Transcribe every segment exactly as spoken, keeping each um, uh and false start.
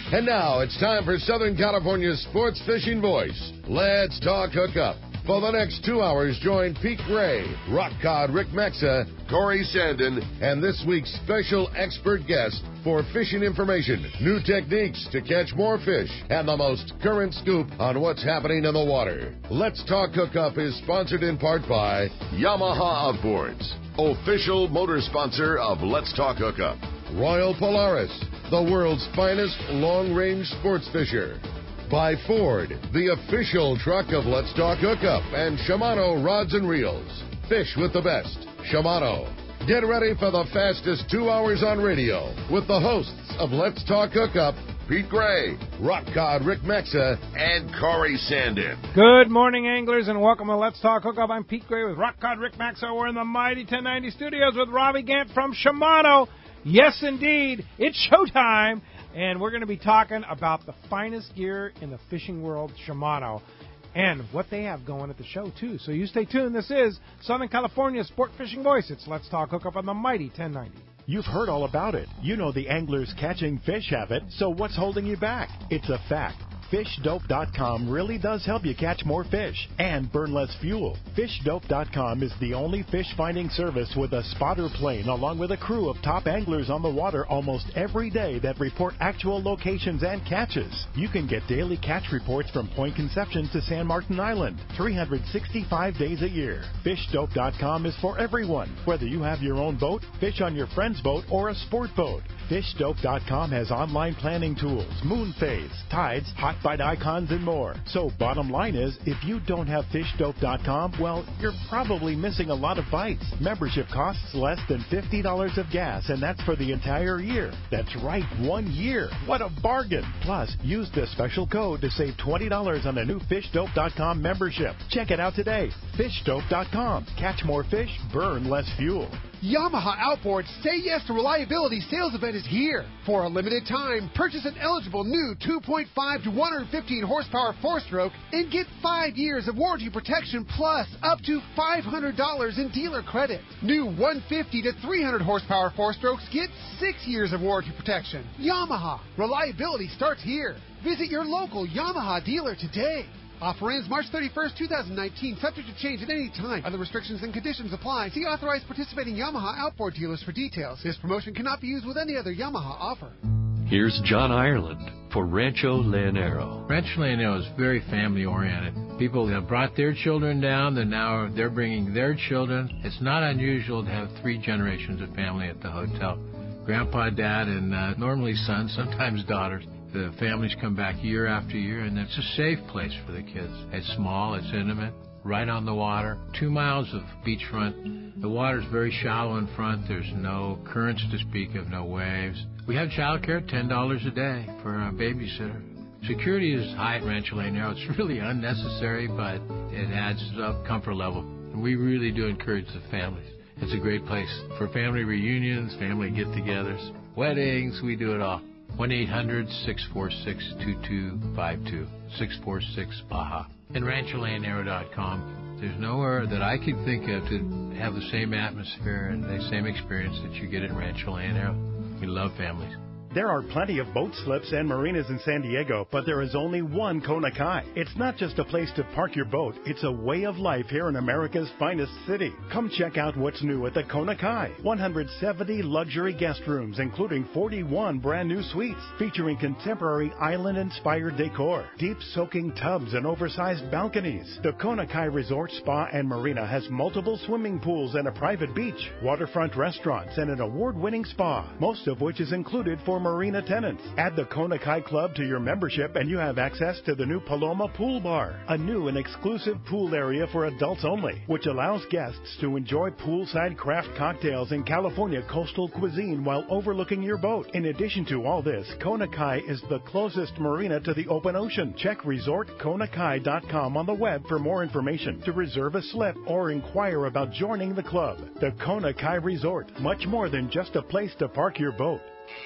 And now it's time for Southern California's sports fishing voice. Let's talk hookup. For the next two hours, join Pete Gray, Rock Cod Rick Maxa, Corey Sandin, and this week's special expert guest for fishing information, new techniques to catch more fish, and the most current scoop on what's happening in the water. Let's Talk Hookup is sponsored in part by Yamaha Outboards, official motor sponsor of Let's Talk Hookup. Royal Polaris, the world's finest long-range sports fisher. By Ford, the official truck of Let's Talk Hookup, and Shimano Rods and Reels. Fish with the best. Shimano. Get ready for the fastest two hours on radio with the hosts of Let's Talk Hookup, Pete Gray, Rock Cod Rick Maxa, and Corey Sandin. Good morning, anglers, and welcome to Let's Talk Hookup. I'm Pete Gray with Rock Cod Rick Maxa. We're in the mighty ten ninety studios with Robbie Gant from Shimano. Yes, indeed, it's showtime. And we're going to be talking about the finest gear in the fishing world, Shimano, and what they have going at the show, too. So you stay tuned. This is Southern California's Sport Fishing Voice. It's Let's Talk Hookup on the mighty ten ninety. You've heard all about it. You know the anglers catching fish have it, so what's holding you back? It's a fact. fish dope dot com really does help you catch more fish and burn less fuel. fish dope dot com is the only fish finding service with a spotter plane along with a crew of top anglers on the water almost every day that report actual locations and catches. You can get daily catch reports from Point Conception to San Martin Island, three hundred sixty-five days a year. fish dope dot com is for everyone, whether you have your own boat, fish on your friend's boat, or a sport boat. fish dope dot com has online planning tools, moon phase, tides, hot bite icons, and more. So bottom line is, if you don't have fish dope dot com, well, you're probably missing a lot of bites. Membership costs less than fifty dollars of gas, and that's for the entire year. That's right, one year. What a bargain. Plus, use the special code to save twenty dollars on a new fish dope dot com membership. Check it out today. fish dope dot com. Catch more fish, burn less fuel. Yamaha Outboards Say Yes to Reliability sales event is here. For a limited time, purchase an eligible new two point five to one hundred fifteen horsepower four-stroke and get five years of warranty protection plus up to five hundred dollars in dealer credit. New one fifty to three hundred horsepower four-strokes get six years of warranty protection. Yamaha. Reliability starts here. Visit your local Yamaha dealer today. Offer ends March thirty-first, twenty nineteen, subject to change at any time. Other restrictions and conditions apply. See authorized participating Yamaha outboard dealers for details. This promotion cannot be used with any other Yamaha offer. Here's John Ireland for Rancho Leonero. Rancho Leonero is very family-oriented. People have brought their children down, and now they're bringing their children. It's not unusual to have three generations of family at the hotel. Grandpa, Dad, and uh, normally sons, sometimes daughters. The families come back year after year, and it's a safe place for the kids. It's small, it's intimate, right on the water, two miles of beachfront. The water's very shallow in front. There's no currents to speak of, no waves. We have childcare, ten dollars a day for a babysitter. Security is high at Rancho Leonero. It's really unnecessary, but it adds up comfort level. And we really do encourage the families. It's a great place for family reunions, family get-togethers, weddings. We do it all. one eight hundred, six four six, two two five two, six four six, Baja. And rancho leonero dot com. There's nowhere that I could think of to have the same atmosphere and the same experience that you get at Rancho Leonero. We love families. There are plenty of boat slips and marinas in San Diego, but there is only one Kona Kai. It's not just a place to park your boat. It's a way of life here in America's finest city. Come check out what's new at the Kona Kai. one hundred seventy luxury guest rooms, including forty-one brand new suites, featuring contemporary island-inspired decor, deep soaking tubs, and oversized balconies. The Kona Kai Resort Spa and Marina has multiple swimming pools and a private beach, waterfront restaurants, and an award-winning spa, most of which is included for marina tenants. Add the Kona Kai Club to your membership and you have access to the new Paloma Pool Bar, a new and exclusive pool area for adults only, which allows guests to enjoy poolside craft cocktails and California coastal cuisine while overlooking your boat. In addition to all this, Kona Kai is the closest marina to the open ocean. Check resort kona kai dot com on the web for more information, to reserve a slip or inquire about joining the club. The Kona Kai Resort, much more than just a place to park your boat.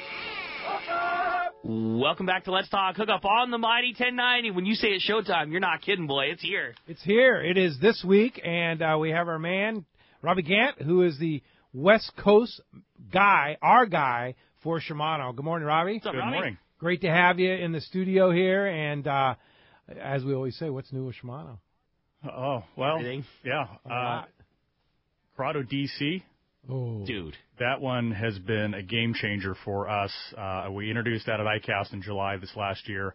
Welcome back to Let's Talk Hookup on the mighty ten ninety. When you say it's showtime, you're not kidding, boy. It's here. It's here. It is this week, and uh, we have our man, Robbie Gant, who is the West Coast guy, our guy for Shimano. Good morning, Robbie. What's up, Good Robbie? morning. Great to have you in the studio here. And uh, as we always say, what's new with Shimano? Oh, well, Everything. yeah. Uh, Corrado D C. Oh. Dude. That one has been a game changer for us. Uh, we introduced that at I CAST in July this last year.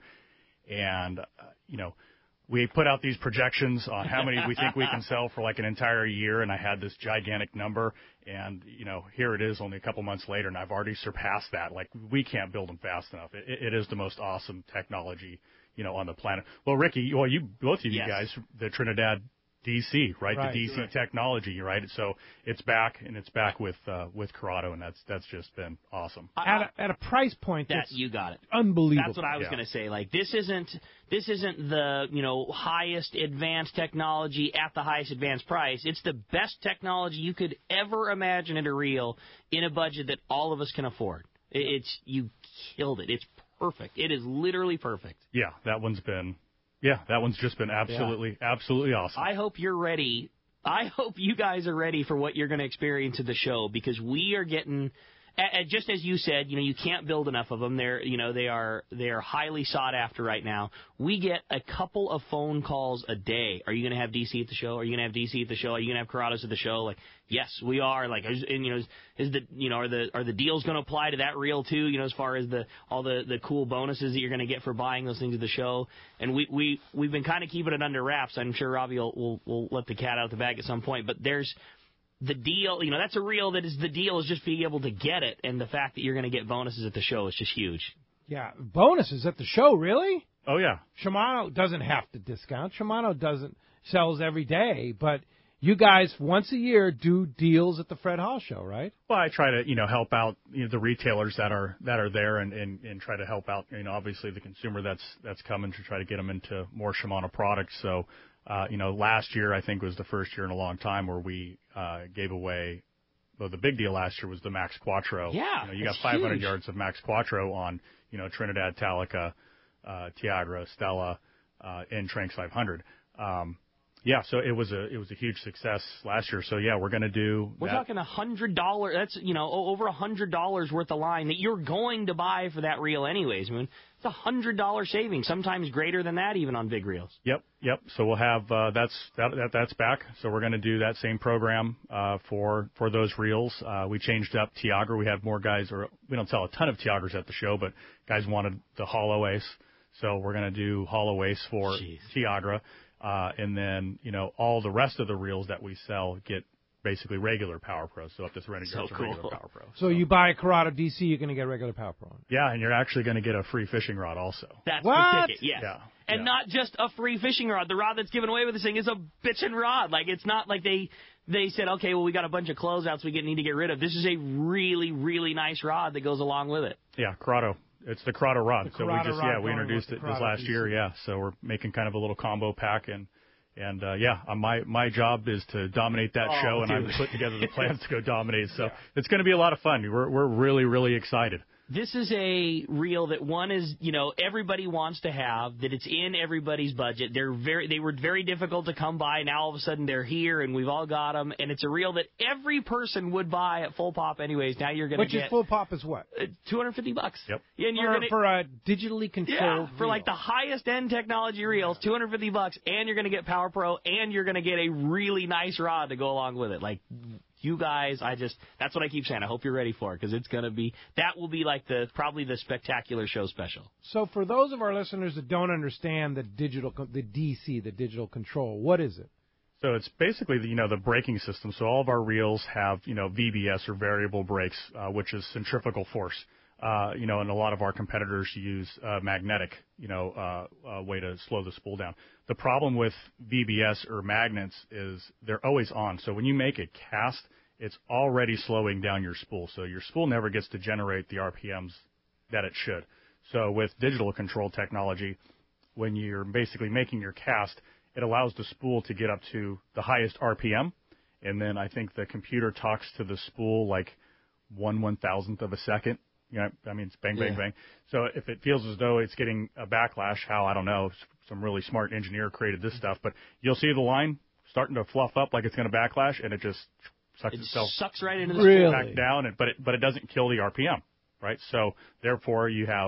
And, uh, you know, we put out these projections on how many we think we can sell for like an entire year, and I had this gigantic number. And, you know, here it is only a couple months later, and I've already surpassed that. Like, we can't build them fast enough. It, it is the most awesome technology, you know, on the planet. Well, Ricky, well, you both of you Yes. guys, the Trinidad D C, right? Right. The D C Right. technology, right? So it's back, and it's back with uh, with Corrado, and that's that's just been awesome. At a, at a price point That that's you got it. unbelievable. That's what I was Yeah. going to say. Like this isn't this isn't the you know highest advanced technology at the highest advanced price. It's the best technology you could ever imagine at a reel in a budget that all of us can afford. It, it's you killed it. It's perfect. It is literally perfect. Yeah, that one's been, yeah, that one's just been absolutely, absolutely awesome. I hope you're ready. I hope you guys are ready for what you're going to experience at the show because we are getting, a- a- just as you said, you know, you can't build enough of them. They're, you know, they are they are highly sought after right now. We get a couple of phone calls a day. Are you going to have D C at the show? Are you going to have D C at the show? Are you going to have Corrados at the show? Like, yes, we are. Like, is, and you know, is, is the you know are the are the deals going to apply to that reel too? You know, as far as the all the, the cool bonuses that you're going to get for buying those things at the show. And we we we've been kind of keeping it under wraps. I'm sure Robbie will will, will let the cat out of the bag at some point. But there's the deal. You know, that's a reel that is the deal is just being able to get it, and the fact that you're going to get bonuses at the show is just huge. Yeah, bonuses at the show, really? oh, yeah. Shimano doesn't have to discount. Shimano doesn't sells every day, but you guys once a year do deals at the Fred Hall show, right? Well, I try to, you know, help out you know, the retailers that are that are there and, and, and try to help out, you know, obviously the consumer that's that's coming to try to get them into more Shimano products. So, uh, you know, last year I think was the first year in a long time where we uh, gave away. Well, the big deal last year was the Max Quattro. Yeah, you know, you got it's five hundred huge. yards of Max Quattro on, you know, Trinidad, Talica, uh, Tiagra, Stella, uh, and Tranx five hundred. Um, yeah, so it was a it was a huge success last year. So yeah, we're going to do. We're that. talking a hundred dollars. That's you know o- over a hundred dollars worth of line that you're going to buy for that reel anyways. I mean, it's a hundred dollar savings, sometimes greater than that even on big reels. Yep, yep. So we'll have uh, that's that, that that's back. So we're going to do that same program uh, for for those reels. Uh, we changed up Tiagra. We have more guys, or we don't sell a ton of Tiagras at the show, but guys wanted the Hollow Ace, so we're going to do Hollow Ace for Jeez. Tiagra, uh, and then you know all the rest of the reels that we sell get basically regular Power Pro, so up to three hundred So yards of cool. regular Power Pro. So you buy a Corrado D C, you're going to get regular Power Pro. Yeah, and you're actually going to get a free fishing rod also. That's What? the ticket, yes. Yeah, And yeah. not just a free fishing rod. The rod that's given away with this thing is a bitchin' rod. Like, it's not like they they said, okay, well, we got a bunch of closeouts we get, need to get rid of. This is a really, really nice rod that goes along with it. Yeah, Corrado. It's the Corrado rod. The so we Corrado just rod yeah we going introduced with it the this Corrado last D C. year. Yeah, so we're making kind of a little combo pack and and uh, yeah, uh, my my job is to dominate that Oh, show, and I'm dude. put together the plans to go dominate. So it's going to be a lot of fun. We're we're really really excited. This is a reel that one is, you know, everybody wants to have, that it's in everybody's budget. They're very, they were very difficult to come by. Now all of a sudden they're here and we've all got them. And it's a reel that every person would buy at Full Pop anyways. Now you're going to Which get is full pop is what? uh, two hundred fifty bucks. Yep. And you're For, gonna, for a digitally yeah, controlled for like the reel. highest end technology reels, two hundred fifty bucks, and you're going to get Power Pro, and you're going to get a really nice rod to go along with it. Like, you guys, I just, that's what I keep saying. I hope you're ready for it, because it's going to be, that will be like the, probably the spectacular show special. So for those of our listeners that don't understand the digital, con- the D C, the digital control, what is it? So it's basically the, you know the braking system. So all of our reels have you know V B S or variable brakes, uh, which is centrifugal force. Uh, you know, and a lot of our competitors use uh, magnetic, you know, uh, uh, way to slow the spool down. The problem with V B S or magnets is they're always on. So when you make a cast, it's already slowing down your spool. So your spool never gets to generate the R P Ms that it should. So with digital control technology, when you're basically making your cast, it allows the spool to get up to the highest R P M, and then I think the computer talks to the spool like one one thousandth of a second. You know, I mean, it's bang, bang, Yeah. bang. So if it feels as though it's getting a backlash, how, I don't know, some really smart engineer created this stuff, but you'll see the line starting to fluff up like it's going to backlash, and it just sucks It itself sucks right into the Really? back down, and, but it, but it doesn't kill the R P M, right? So therefore, you have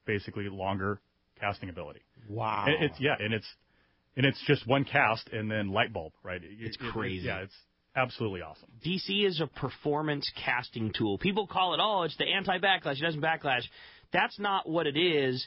basically longer casting ability. Wow. And it's yeah, and it's and it's just one cast and then light bulb, right? It, It's it, crazy. It, yeah, it's absolutely awesome. D C is a performance casting tool. People call it, oh, it's the anti-backlash. It doesn't backlash. That's not what it is.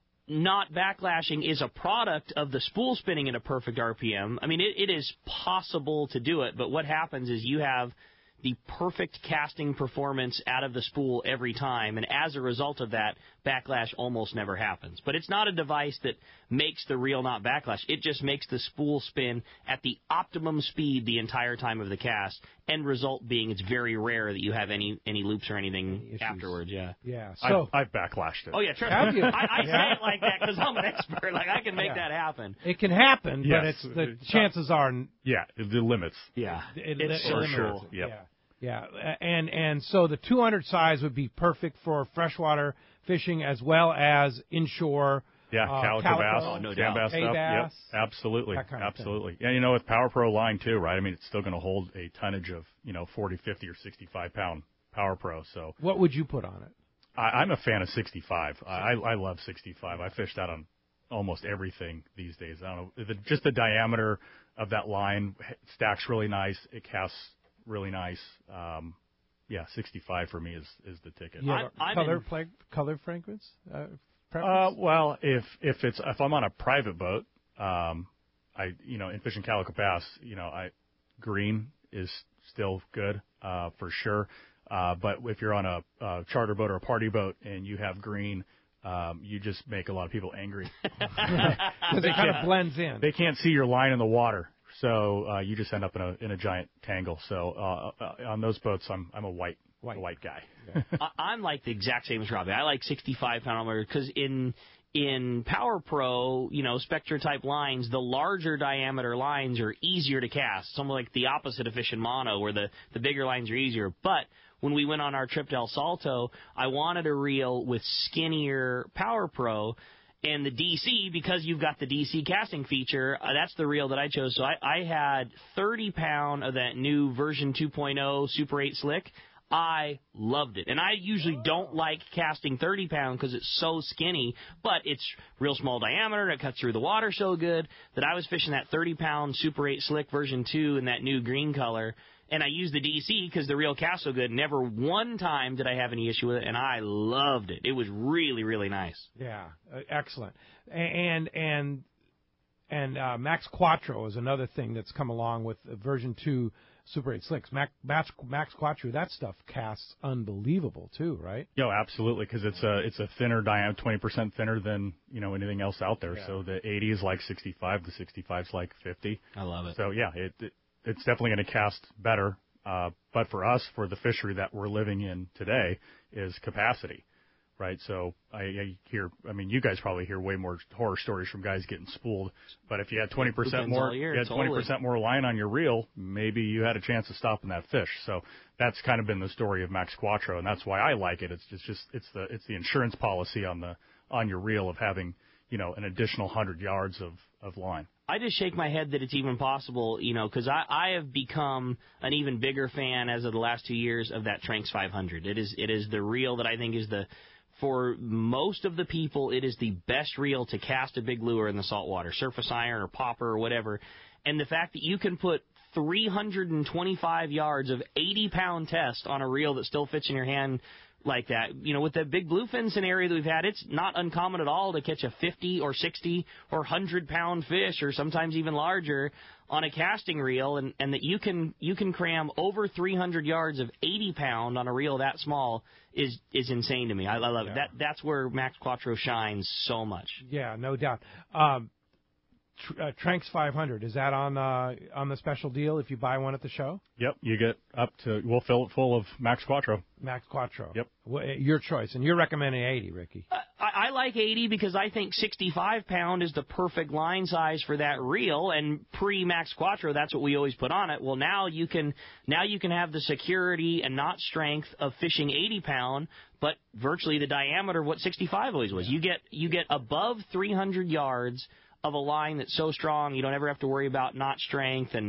Not backlashing is a product of the spool spinning at a perfect R P M. I mean, it, it is possible to do it, but what happens is you have the perfect casting performance out of the spool every time, and as a result of that, backlash almost never happens. But it's not a device that makes the reel not backlash. It just makes the spool spin at the optimum speed the entire time of the cast, end result being it's very rare that you have any any loops or anything Issues. afterwards. Yeah. Yeah. So I've, I've backlashed it. Oh, yeah, trust Have me. you? I, I Yeah. say it like that because I'm an expert. Like, I can make Yeah. that happen. it can happen, but Yes. it's the chances are Yeah, the limits. Yeah. it, It's it so limits cool. it. Yep. Yeah. Yeah, and and so the two hundred size would be perfect for freshwater fishing as well as inshore. Yeah, uh, calico, calico, bass, Oh, no jam doubt. bass hay stuff. bass, Yep, absolutely, that kind of absolutely. And you know, with Power Pro line too, right? I mean, it's still going to hold a tonnage of you know forty, fifty, or sixty-five pound Power Pro. So What would you put on it? I, I'm a fan of sixty-five. I, I love sixty-five. I fish that on almost everything these days. I don't know, the, just the diameter of that line stacks really nice. It casts really nice. Um, yeah, sixty-five for me is is the ticket. You have I'm- a I'm color in- pla- color fragrance. Uh, Uh, preference? well, if if it's if I'm on a private boat, um, I you know in fishing calico bass, you know I green is still good uh, for sure. Uh, but if you're on a, a charter boat or a party boat and you have green, um, you just make a lot of people angry. Because it kind of blends in. They can't see your line in the water, so uh, you just end up in a in a giant tangle. So uh, uh, on those boats, I'm I'm a white White. a white guy. I, I'm like the exact same as Robbie. I like sixty-five pound because in in Power Pro, you know, Spectra type lines, the larger diameter lines are easier to cast. Something like the opposite of fishing mono, where the the bigger lines are easier. But when we went on our trip to El Salto, I wanted a reel with skinnier Power Pro. And the D C, because you've got the D C casting feature, uh, that's the reel that I chose. So I, I had thirty pound of that new version two point oh Super eight Slick. I loved it. And I usually don't like casting thirty pound because it's so skinny, but it's real small diameter and it cuts through the water so good that I was fishing that thirty pound Super eight Slick version two in that new green color. And I used the D C because the reel cast so good. Never one time did I have any issue with it, and I loved it. It was really, really nice. Yeah, uh, excellent. A- And and and uh, Max Quattro is another thing that's come along with uh, version two Super eight Slicks. Max, Max Max Quattro, that stuff casts unbelievable too, right? Yo, absolutely, because it's a it's a thinner diameter, twenty percent thinner than you know anything else out there. Yeah. So the eighty is like sixty-five, the sixty-five is like fifty. I love it. So yeah, it, it it's definitely going to cast better. Uh, but for us, for the fishery that we're living in today, is capacity, right? So I, I hear, I mean, you guys probably hear way more horror stories from guys getting spooled. But if you had twenty percent Depends more, all year, you had totally. twenty percent more line on your reel, maybe you had a chance of stopping that fish. So that's kind of been the story of Max Quattro, and that's why I like it. It's just, just it's the it's the insurance policy on the on your reel of having you know an additional hundred yards of of line. I just shake my head that it's even possible, you know, because I, I have become an even bigger fan as of the last two years of that Tranx five hundred. It is it is the reel that I think is the, for most of the people, it is the best reel to cast a big lure in the saltwater, surface iron or popper or whatever. And the fact that you can put three hundred twenty-five yards of eighty pound test on a reel that still fits in your hand like that, you know, with the big bluefin scenario that we've had, it's not uncommon at all to catch a fifty or sixty or one hundred pound fish, or sometimes even larger, on a casting reel, and, and that you can you can cram over three hundred yards of eighty pound on a reel that small is is insane to me. I, I love Yeah. it. That that's where Max Quattro shines so much. Yeah, no doubt. Um, tr- uh, Tranx five hundred, is that on uh, on the special deal if you buy one at the show? Yep, you get up to we'll fill it full of Max Quattro. Max Quattro. Yep. Wh- your choice, and you're recommending eighty, Ricky. I, I like eighty because I think sixty-five pound is the perfect line size for that reel, and pre-Max Quattro, that's what we always put on it. Well, now you can now you can have the security and not strength of fishing eighty pound, but virtually the diameter of what sixty-five always was. You get you get above three hundred yards of a line that's so strong you don't ever have to worry about knot strength and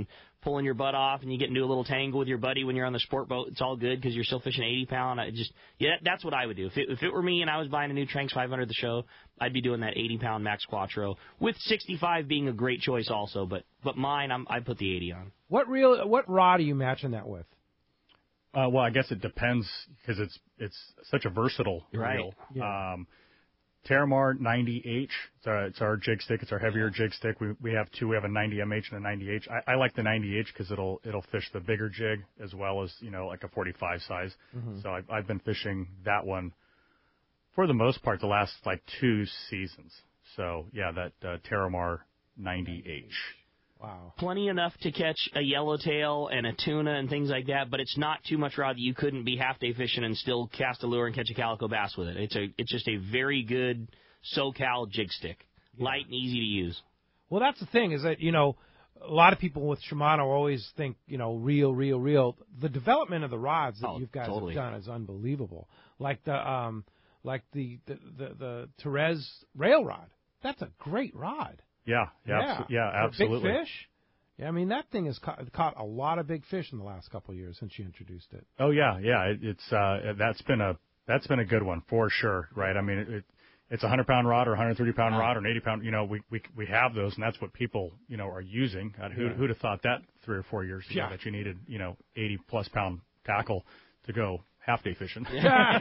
pulling your butt off and you get into a little tangle with your buddy when you're on the sport boat. It's all good because you're still fishing eighty pound. I just yeah, that's what I would do. If it, if it were me and I was buying a new Tranx five hundred at the show, I'd be doing that eighty pound Max Quattro with sixty-five being a great choice also. But but mine, I'm, I put the eighty on. What real what rod are you matching that with? Uh, well, I guess it depends because it's it's such a versatile right. reel. Yeah. Um, Terramar ninety H, it's our, it's our jig stick. It's our heavier jig stick. We we have two. We have a ninety M H and a ninety H. I, I like the ninety H because it'll it'll fish the bigger jig as well as you know like a forty-five size. Mm-hmm. So I've I've been fishing that one for the most part the last like two seasons. So yeah, that uh, Terramar ninety H. Wow. Plenty enough to catch a yellowtail and a tuna and things like that, but it's not too much rod that you couldn't be half-day fishing and still cast a lure and catch a calico bass with it. It's a it's just a very good SoCal jig stick, yeah. Light and easy to use. Well, that's the thing is that, you know, a lot of people with Shimano always think, you know, reel, reel, reel. The development of the rods that oh, you guys totally. have done is unbelievable. Like the um, like the the the, the Therese rail rod. That's a great rod. Yeah, yeah, yeah, abso- yeah absolutely. Big fish. Yeah, I mean that thing has caught, caught a lot of big fish in the last couple of years since you introduced it. Oh yeah, yeah. It, it's uh, that's been a that's been a good one for sure, right? I mean, it, it it's a hundred pound rod or a hundred thirty pound rod or an eighty pound. You know, we we we have those, and that's what people you know are using. Uh, who yeah. who'd have thought that three or four years ago yeah. that you needed you know eighty plus pound tackle to go half day fishing. Yeah.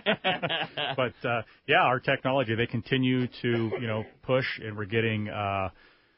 But uh, yeah, our technology they continue to you know push, and we're getting. Uh,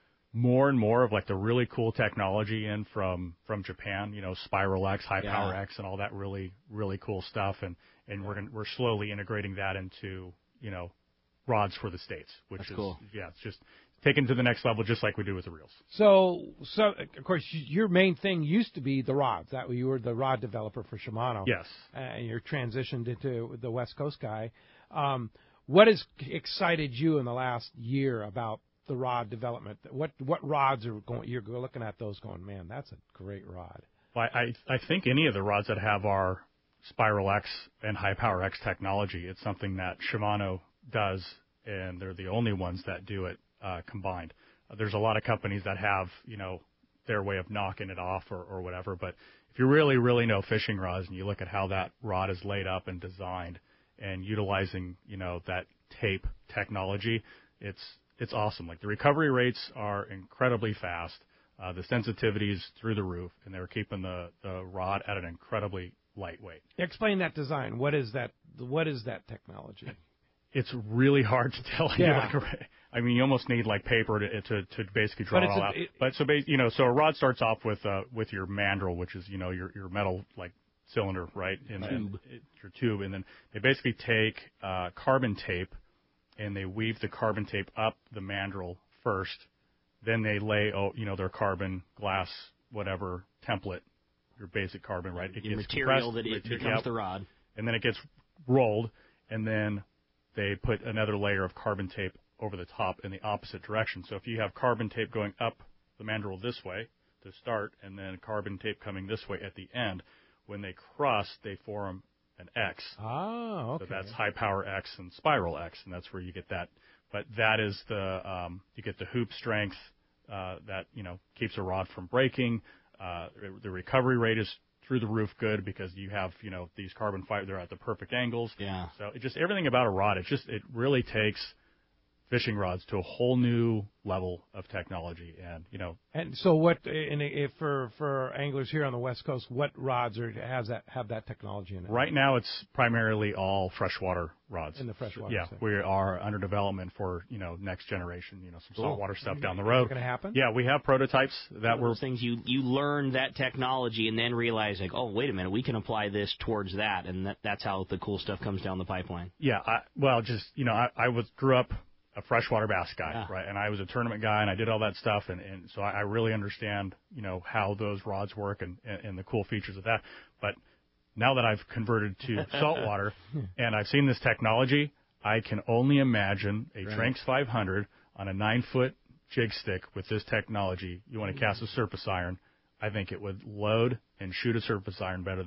more and more of like the really cool technology in from from Japan, you know, Spiral X, High Power yeah. X, and all that really really cool stuff, and and we're gonna, we're slowly integrating that into you know rods for the States, which That's is cool. yeah, it's just taken to the next level, just like we do with the reels. So so of course your main thing used to be the rods. That you were the rod developer for Shimano. Yes. And you're transitioned into the West Coast guy. Um, what has excited you in the last year about the rod development? What what rods are going? You're looking at those, going, man, that's a great rod. Well, I I think any of the rods that have our Spiral X and High Power X technology, it's something that Shimano does, and they're the only ones that do it uh, combined. Uh, there's a lot of companies that have you know their way of knocking it off or, or whatever, but if you really really know fishing rods and you look at how that rod is laid up and designed and utilizing you know that tape technology, it's It's awesome. Like the recovery rates are incredibly fast. Uh, the sensitivity is through the roof, and they're keeping the, the rod at an incredibly lightweight. Explain that design. What is that? What is that technology? It's really hard to tell you. Yeah. Like, I mean, you almost need like paper to to, to basically draw But it it's all a- out. it- but so bas- you know, so a rod starts off with uh, with your mandrel, which is you know your your metal like cylinder, right? And then Tube. it, your tube, and then they basically take uh, carbon tape. And they weave the carbon tape up the mandrel first. Then they lay, oh, you know, their carbon, glass, whatever template, your basic carbon, right? It The gets material that compressed, it mater- becomes yep. the rod. And then it gets rolled, and then they put another layer of carbon tape over the top in the opposite direction. So if you have carbon tape going up the mandrel this way to start, and then carbon tape coming this way at the end, when they cross, they form an X. Oh, okay. So that's High Power X and Spiral X, and that's where you get that. But that is the um, you get the hoop strength uh, that you know keeps a rod from breaking. Uh, the recovery rate is through the roof good because you have you know these carbon fiber, they're at the perfect angles. Yeah. So it just everything about a rod, it just it really takes fishing rods to a whole new level of technology, and you know. And so, what? And if for for anglers here on the West Coast, what rods are has that have that technology in it? Right now, it's primarily all freshwater rods. In the freshwater. Yeah, side. we are under development for you know next generation, you know, some Cool. saltwater stuff down the Is it road. going to happen? Yeah, we have prototypes that One were. of those things you you learn that technology and then realize like, oh, wait a minute, we can apply this towards that, and that, that's how the cool stuff comes down the pipeline. Yeah, I, well, just you know, I, I was grew up a freshwater bass guy, Yeah. right? And I was a tournament guy, and I did all that stuff, and, and so I, I really understand, you know, how those rods work and, and, and the cool features of that. But now that I've converted to saltwater and I've seen this technology, I can only imagine a Right. Tranx five hundred on a nine-foot jig stick with this technology. You want to cast a surface iron. I think it would load and shoot a surface iron better than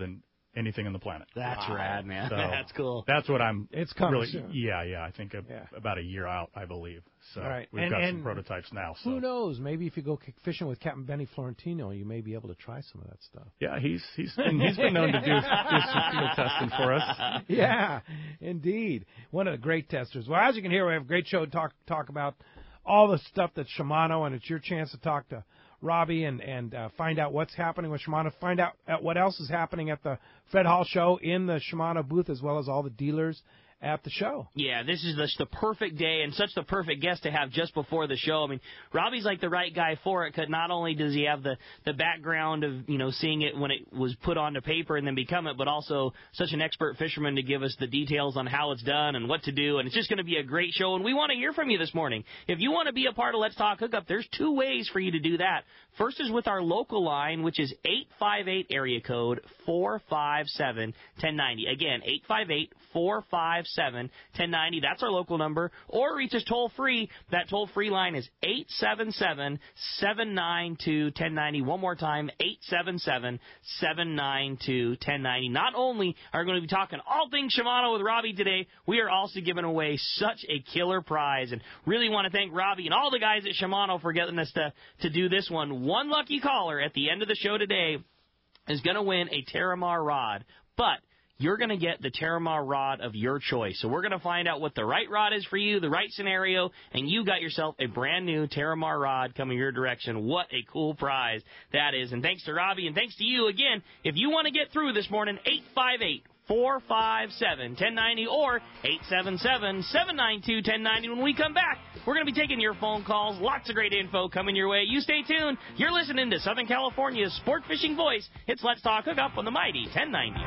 anything on the planet. That's wow. rad, man. So That's cool. That's what I'm It's coming really, soon. yeah, yeah, I think a, Yeah. about a year out, I believe. So right. we've and, got and some prototypes now. So. Who knows? Maybe if you go fishing with Captain Benny Florentino, you may be able to try some of that stuff. Yeah, he's he's been, he's been known to do, do some field testing for us. Yeah, indeed. One of the great testers. Well, as you can hear, we have a great show to talk talk about all the stuff that's Shimano, and it's your chance to talk to Robbie and and uh, find out what's happening with Shimano, find out at what else is happening at the Fred Hall show in the Shimano booth, as well as all the dealers at the show. Yeah, this is the, the perfect day and such the perfect guest to have just before the show. I mean, Robbie's like the right guy for it, because not only does he have the, the background of, you know, seeing it when it was put onto paper and then become it, but also such an expert fisherman to give us the details on how it's done and what to do. And it's just going to be a great show, and we want to hear from you this morning. If you want to be a part of Let's Talk Hookup, there's two ways for you to do that. First is with our local line, which is eight five eight area code four five seven, one oh nine oh. Again, eight five eight, four five seven, one oh nine oh. That's our local number. Or reach us toll-free. That toll-free line is eight seven seven, seven nine two, one oh nine oh. One more time, eight seven seven, seven nine two, one oh nine oh. Not only are we going to be talking all things Shimano with Robbie today, we are also giving away such a killer prize. And really want to thank Robbie and all the guys at Shimano for getting us to, to do this one. One lucky caller at the end of the show today is going to win a Terramar rod. But you're going to get the Terramar rod of your choice. So we're going to find out what the right rod is for you, the right scenario, and you got yourself a brand new Terramar rod coming your direction. What a cool prize that is. And thanks to Robbie, and thanks to you again. If you want to get through this morning, eight five eight, four five seven, one oh nine oh or eight seven seven, seven nine two, one oh nine oh. When we come back, we're going to be taking your phone calls. Lots of great info coming your way. You stay tuned. You're listening to Southern California's sport fishing voice. It's Let's Talk Hookup on the mighty ten ninety.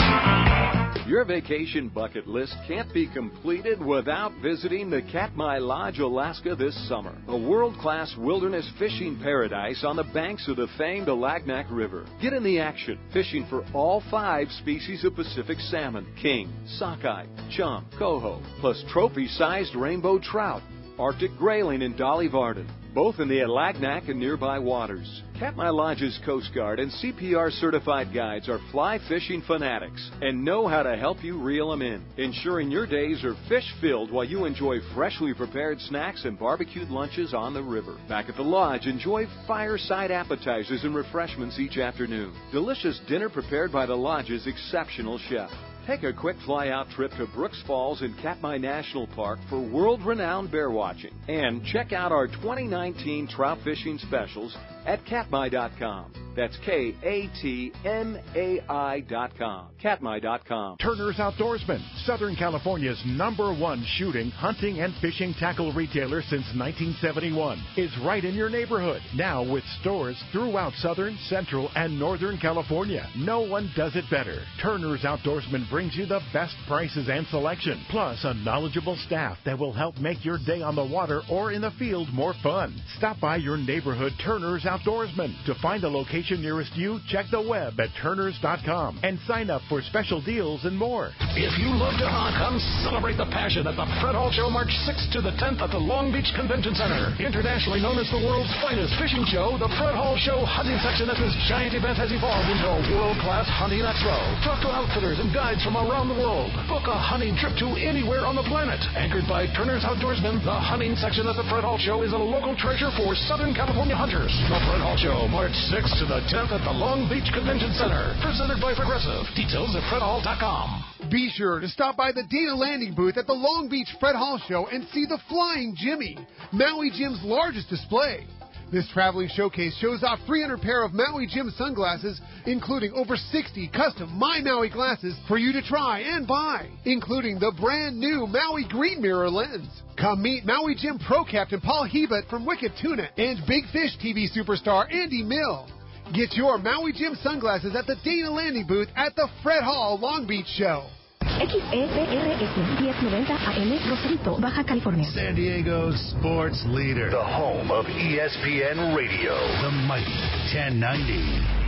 Your vacation bucket list can't be completed without visiting the Katmai Lodge, Alaska this summer. A world-class wilderness fishing paradise on the banks of the famed Alagnak River. Get in the action, fishing for all five species of Pacific salmon: king, sockeye, chum, coho, plus trophy-sized rainbow trout, Arctic grayling, and Dolly Varden, both in the Alagnak and nearby waters. Katmai Lodge's Coast Guard and C P R certified guides are fly fishing fanatics and know how to help you reel them in, ensuring your days are fish-filled while you enjoy freshly prepared snacks and barbecued lunches on the river. Back at the lodge, enjoy fireside appetizers and refreshments each afternoon. Delicious dinner prepared by the lodge's exceptional chef. Take a quick fly-out trip to Brooks Falls in Katmai National Park for world-renowned bear watching. And check out our twenty nineteen trout fishing specials at katmai dot com. That's K A T M A I dot com. Katmai dot com. Turner's Outdoorsman, Southern California's number one shooting, hunting, and fishing tackle retailer since nineteen seventy-one, is right in your neighborhood. Now with stores throughout Southern, Central, and Northern California. No one does it better. Turner's Outdoorsman brings you the best prices and selection, plus a knowledgeable staff that will help make your day on the water or in the field more fun. Stop by your neighborhood Turner's Outdoorsman. To find a location nearest you, check the web at turners dot com and sign up for special deals and more. If you love to hunt, come celebrate the passion at the Fred Hall Show March sixth to the tenth at the Long Beach Convention Center. Internationally known as the world's finest fishing show, the Fred Hall Show hunting section at this giant event has evolved into a world-class hunting expo. Talk to outfitters and guides from around the world. Book a hunting trip to anywhere on the planet. Anchored by Turner's Outdoorsman, the hunting section at the Fred Hall Show is a local treasure for Southern California hunters. The Fred Hall Show, March sixth to the tenth at the Long Beach Convention Center. Presented by Progressive. Details at fred hall dot com. Be sure to stop by the Dana Landing booth at the Long Beach Fred Hall Show and see the Flying Jimmy, Maui Jim's largest display. This traveling showcase shows off three hundred pair of Maui Jim sunglasses, including over sixty custom My Maui glasses for you to try and buy, including the brand new Maui Green Mirror lens. Come meet Maui Jim Pro Captain Paul Hebert from Wicked Tuna and Big Fish T V superstar Andy Mill. Get your Maui Jim sunglasses at the Dana Landing booth at the Fred Hall Long Beach Show. X E P R S ten ninety A M Rosarito, Baja California. San Diego's sports leader. The home of E S P N Radio. The mighty ten ninety.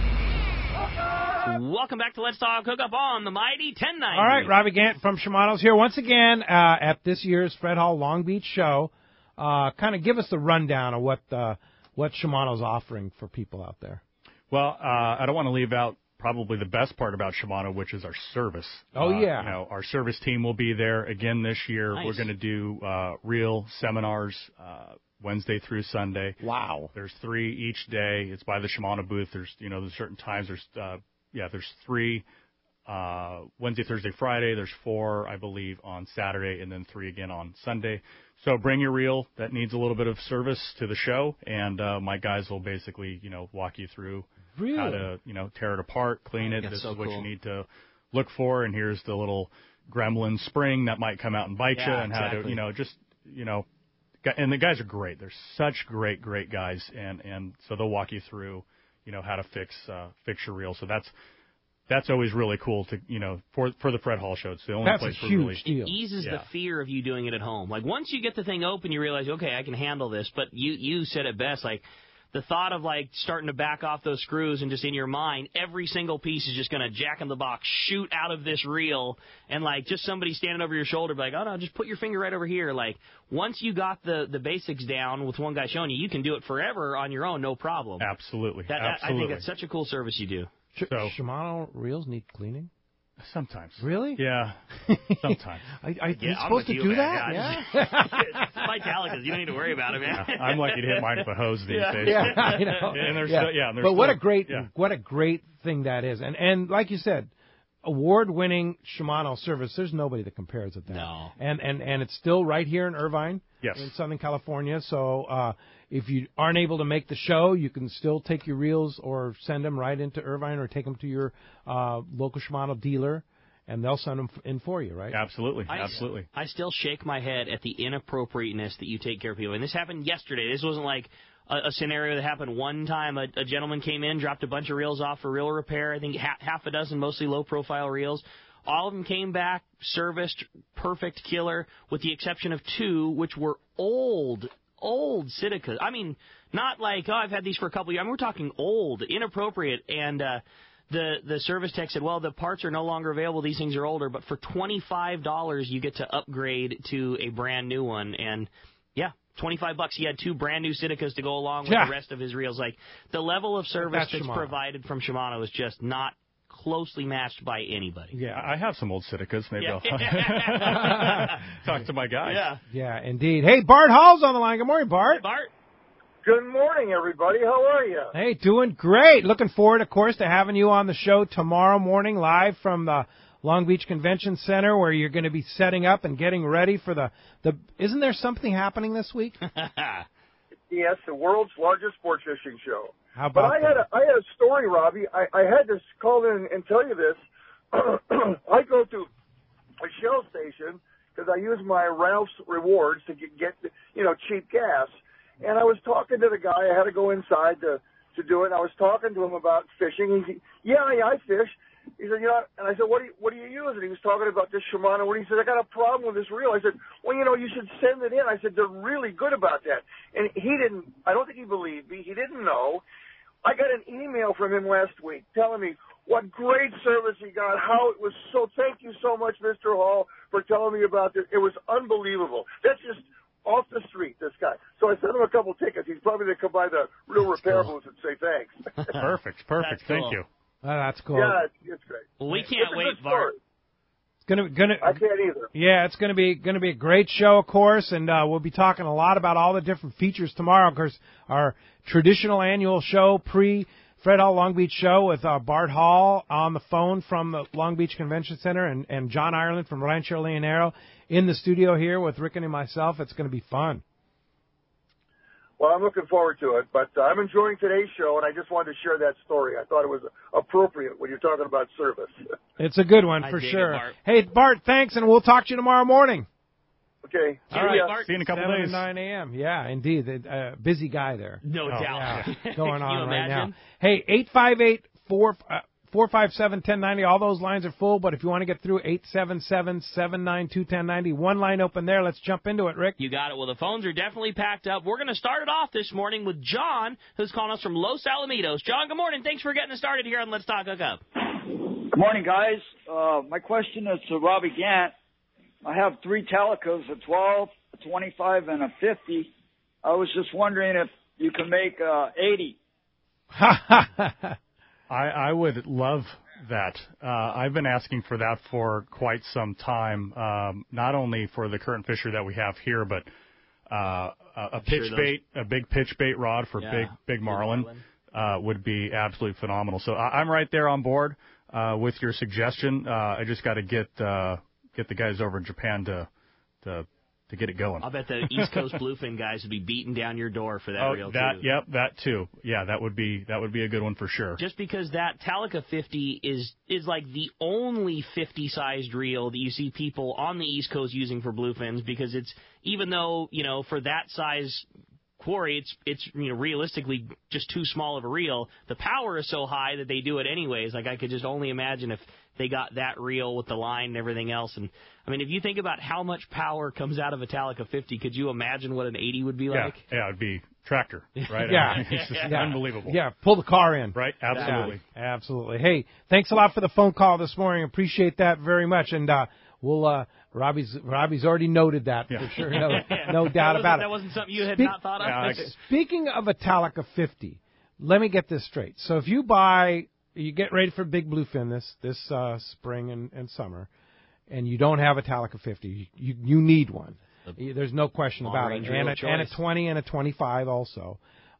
Welcome back to Let's Talk Hookup on the mighty ten ninety. All right, Robbie Gant from Shimano's here once again uh, at this year's Fred Hall Long Beach show. Uh, kind of give us the rundown of what uh, what Shimano's offering for people out there. Well, uh, I don't want to leave out probably the best part about Shimano, which is our service. Oh, uh, yeah. You know, our service team will be there again this year. Nice. We're going to do uh, reel seminars uh, Wednesday through Sunday. Wow. There's three each day. It's by the Shimano booth. There's, you know, there's certain times. There's, uh, yeah, there's three uh, Wednesday, Thursday, Friday. There's four, I believe, on Saturday, and then three again on Sunday. So bring your reel that needs a little bit of service to the show, and uh, my guys will basically, you know, walk you through really? how to, you know, tear it apart, clean it. That's This so is what cool. you need to look for, and here's the little gremlin spring that might come out and bite Yeah, you, and how exactly. to, you know, just, you know, and the guys are great. They're such great, great guys, and, and so they'll walk you through, you know, how to fix uh, fix your reel. So that's that's always really cool to, you know, for for the Fred Hall show. It's the only That's a place we're huge really deal. It eases Yeah. the fear of you doing it at home. Like once you get the thing open, you realize, okay, I can handle this. But you you said it best, like the thought of like starting to back off those screws and just in your mind, every single piece is just going to jack in the box, shoot out of this reel, and like just somebody standing over your shoulder, be like, oh no, just put your finger right over here. Like once you got the the basics down with one guy showing you, you can do it forever on your own, no problem. Absolutely, That, that, absolutely. I think that's such a cool service you do. Sh- So- Shimano reels need cleaning? Sometimes. Really? Yeah, sometimes. I, I, Yeah, you're I'm supposed with to you, do man. that? Yeah, Yeah. Metallicas, you don't need to worry about it, man. Yeah, I'm lucky to hit mine with a hose these Yeah. days. Yeah, I know. And there's yeah. still, yeah, and there's but what still- a great, yeah. what a great thing that is, and and like you said, award-winning Shimano service. There's nobody that compares with that. No. And and and it's still right here in Irvine, Yes. in Southern California. So uh, if you aren't able to make the show, you can still take your reels or send them right into Irvine or take them to your uh, local Shimano dealer, and they'll send them in for you, right? Absolutely, I, absolutely. I still shake my head at the inappropriateness that you take care of people. And this happened yesterday. This wasn't like a, a scenario that happened one time. A, a gentleman came in, dropped a bunch of reels off for reel repair. I think ha- half a dozen, mostly low-profile reels. All of them came back, serviced, perfect killer, with the exception of two, which were old, old Siticas. I mean, not like, oh, I've had these for a couple of years. I mean, we're talking old, inappropriate, and uh, the the service tech said, well, the parts are no longer available. These things are older, but for twenty-five dollars you get to upgrade to a brand new one. And, yeah, twenty-five bucks. He had two brand new Siticas to go along with Yeah. the rest of his reels. Like, the level of service That's that's Shimano. provided from Shimano is just not closely matched by anybody. Yeah. I have some old Siticas. Maybe Yeah. I'll talk to my guys. Yeah. Yeah, indeed. Hey, Bart Hall's on the line. Good morning, Bart. Bart? Good morning, everybody. How are you? Hey, doing great. Looking forward, of course, to having you on the show tomorrow morning live from the Long Beach Convention Center, where you're going to be setting up and getting ready for the, the isn't there something happening this week? Yes, the world's largest sports fishing show. How But about I had that? a I had a story, Robbie. I, I had to call in and tell you this. I go to a Shell station because I use my Ralph's rewards to get, get you know cheap gas. And I was talking to the guy. I had to go inside to to do it. And I was talking to him about fishing. He said, "Yeah, yeah, I fish." He said, "You know," and I said, "What do you, what do you use?" And he was talking about this Shimano. What he said, "I got a problem with this reel." I said, "Well, you know, you should send it in." I said, "They're really good about that." And he didn't. I don't think he believed me. He didn't know. I got an email from him last week telling me what great service he got, how it was so. Thank you so much, Mister Hall, for telling me about this. It was unbelievable. That's just off the street, this guy. So I sent him a couple tickets. He's probably going to come by the real That's repair cool. booth and say thanks. Perfect, perfect. That's Thank cool. you. Oh, that's cool. Yeah, it's, it's great. Well, we It's can't a wait, good Bart. story. It's gonna gonna I can't either. Yeah, it's going to be going to be a great show, of course, and uh, we'll be talking a lot about all the different features tomorrow. Of course, our traditional annual show, pre Fred Hall Long Beach show, with uh, Bart Hall on the phone from the Long Beach Convention Center, and, and John Ireland from Rancho Leonero in the studio here with Rick and myself. It's going to be fun. Well, I'm looking forward to it, but uh, I'm enjoying today's show, and I just wanted to share that story. I thought it was appropriate when you're talking about service. It's a good one I for dig it, sure. Bart. Hey, Bart, thanks, and we'll talk to you tomorrow morning. Okay. All See right, ya. Bart. See you in a couple seven days. to nine a.m. Yeah, indeed. Uh, busy guy there. No Oh, doubt. Yeah, going Can you on right now. imagine? Hey, eight five eight, four five seven, one oh nine oh. All those lines are full, but if you want to get through, eight seven seven, seven nine two, one oh nine oh. One line open there. Let's jump into it, Rick. You got it. Well, the phones are definitely packed up. We're going to start it off this morning with John, who's calling us from Los Alamitos. John, good morning. Thanks for getting us started here on Let's Talk Hookup. Good morning, guys. Uh, my question is to Robbie Gant. I have three Talicas, a twelve, a twenty-five, and a fifty. I was just wondering if you can make uh, eighty. I, I would love that. Uh, I've been asking for that for quite some time, um, not only for the current fisher that we have here, but uh, a, a pitch sure bait, a big pitch bait rod for Yeah, big big marlin, marlin. Uh, would be absolutely phenomenal. So I, I'm right there on board uh, with your suggestion. Uh, I just got to get uh, get the guys over in Japan to to to get it going. I'll bet the East Coast bluefin guys would be beating down your door for that oh, reel that, too. Yep, that too. Yeah, that would be that would be a good one for sure. Just because that Talica fifty is is like the only fifty-sized reel that you see people on the East Coast using for bluefins, because it's, even though, you know, for that size quarry, it's it's you know realistically just too small of a reel. The power is so high that they do it anyways. Like, I could just only imagine if they got that reel with the line and everything else. And I mean, if you think about how much power comes out of a Talica fifty, could you imagine what an eighty would be yeah, like? Yeah, it'd be tractor, right? Yeah. I mean, it's just yeah. unbelievable. Yeah, pull the car in. Right, absolutely. Yeah, absolutely. Hey, thanks a lot for the phone call this morning. Appreciate that very much. And uh, we'll uh, Robbie's Robbie's already noted that yeah. for sure. No, no doubt that about it. That wasn't something you had Speak, not thought of? Yeah, Speaking of a Talica fifty, let me get this straight. So if you buy, you get ready for big bluefin this this uh, spring and, and summer, and you don't have a Talica fifty, you you need one. There's no question about it. And a, and a twenty and a twenty-five also.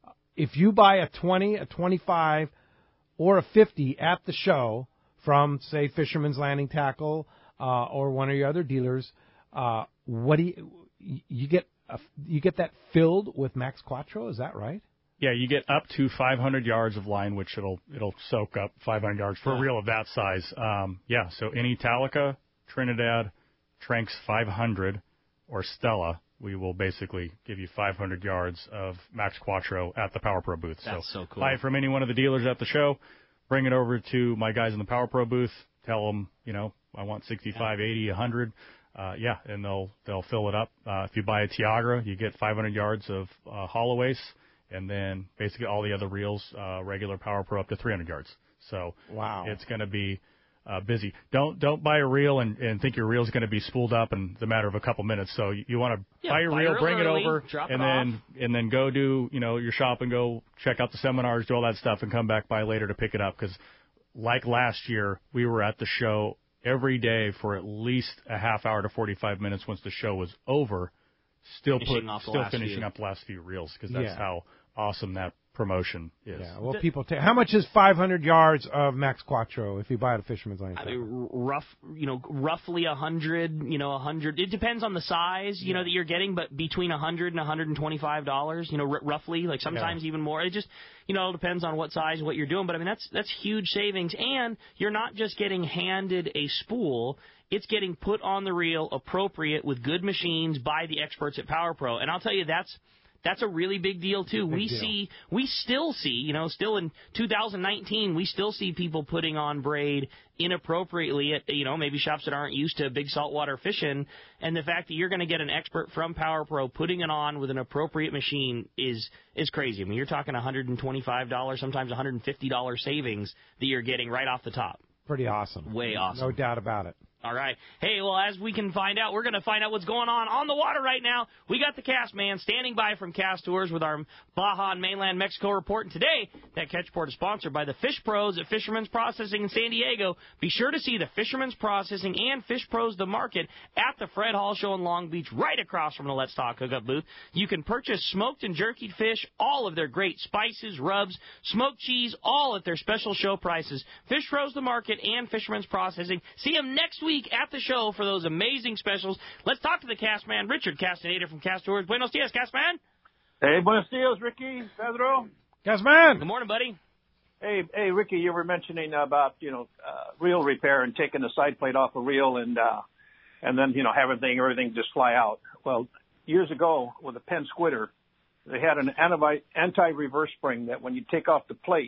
If you buy a twenty, a twenty-five, or a fifty at the show from, say, Fisherman's Landing Tackle uh, or one of your other dealers, uh, what do you you get? A, you get that filled with Max Quattro? Is that right? Yeah, you get up to five hundred yards of line, which it'll it'll soak up five hundred yards for a reel of that size. Um, yeah, so any Talica, Trinidad, Tranx five hundred, or Stella, we will basically give you five hundred yards of Max Quattro at the Power Pro booth. That's so, so cool. Buy it from any one of the dealers at the show, bring it over to my guys in the Power Pro booth, tell them, you know, I want sixty-five, eighty, one hundred. Uh, yeah, and they'll they'll fill it up. Uh, if you buy a Tiagra, you get five hundred yards of uh, hollow ace, and then basically all the other reels, uh, regular Power Pro up to three hundred yards. So wow, it's going to be uh, busy. Don't don't buy a reel and, and think your reel's going to be spooled up in the matter of a couple minutes. So you, you want to yeah, buy your buy reel, bring early, it over, drop and it then off. and then go do you know your shop and go check out the seminars, do all that stuff, and come back by later to pick it up. Because like last year, we were at the show every day for at least a half hour to forty-five minutes once the show was over, still finishing put, off the still last finishing few. up the last few reels, because that's Yeah. how awesome that promotion is. Yeah, well, people take. How much is five hundred yards of Max Quattro if you buy it at Fisherman's Landing? I mean, rough, you know, roughly a hundred, you know, a hundred. It depends on the size, you yeah. know, that you're getting, but between a hundred and a hundred and twenty-five dollars, you know, r- roughly. Like sometimes yeah. even more. It just, you know, it depends on what size, what you're doing. But I mean, that's that's huge savings, and you're not just getting handed a spool. It's getting put on the reel appropriate with good machines by the experts at Power Pro. And I'll tell you, that's that's a really big deal, too. Big we deal. see, we still see, you know, still in two thousand nineteen, we still see people putting on braid inappropriately at, you know, maybe shops that aren't used to big saltwater fishing. And the fact that you're going to get an expert from Power Pro putting it on with an appropriate machine is is crazy. I mean, you're talking one hundred twenty-five dollars, sometimes one hundred fifty dollars savings that you're getting right off the top. Pretty awesome. Way awesome. No doubt about it. All right. Hey, well, as we can find out, we're going to find out what's going on on the water right now. We got the Cast Man standing by from Cast Tours with our Baja and Mainland Mexico report. And today, that catch report is sponsored by the Fish Pros at Fisherman's Processing in San Diego. Be sure to see the Fisherman's Processing and Fish Pros The Market at the Fred Hall Show in Long Beach, right across from the Let's Talk Hookup booth. You can purchase smoked and jerkied fish, all of their great spices, rubs, smoked cheese, all at their special show prices. Fish Pros The Market and Fisherman's Processing. See them next week at the show for those amazing specials. Let's talk to the Cast Man, Richard Castaneda from Cast Tours. Buenos dias, Cast Man. Hey, buenos dias, Ricky, Pedro. Cast Man. Good morning, buddy. Hey, hey, Ricky, you were mentioning about, you know, uh, reel repair and taking the side plate off a reel and, uh, and then, you know, having everything, everything just fly out. Well, years ago with a Penn Squitter, they had an anti, anti-reverse spring that when you take off the plate,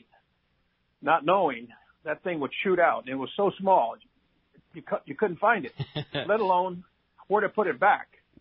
not knowing, that thing would shoot out. And it was so small, you, cu- you couldn't find it, let alone where to put it back.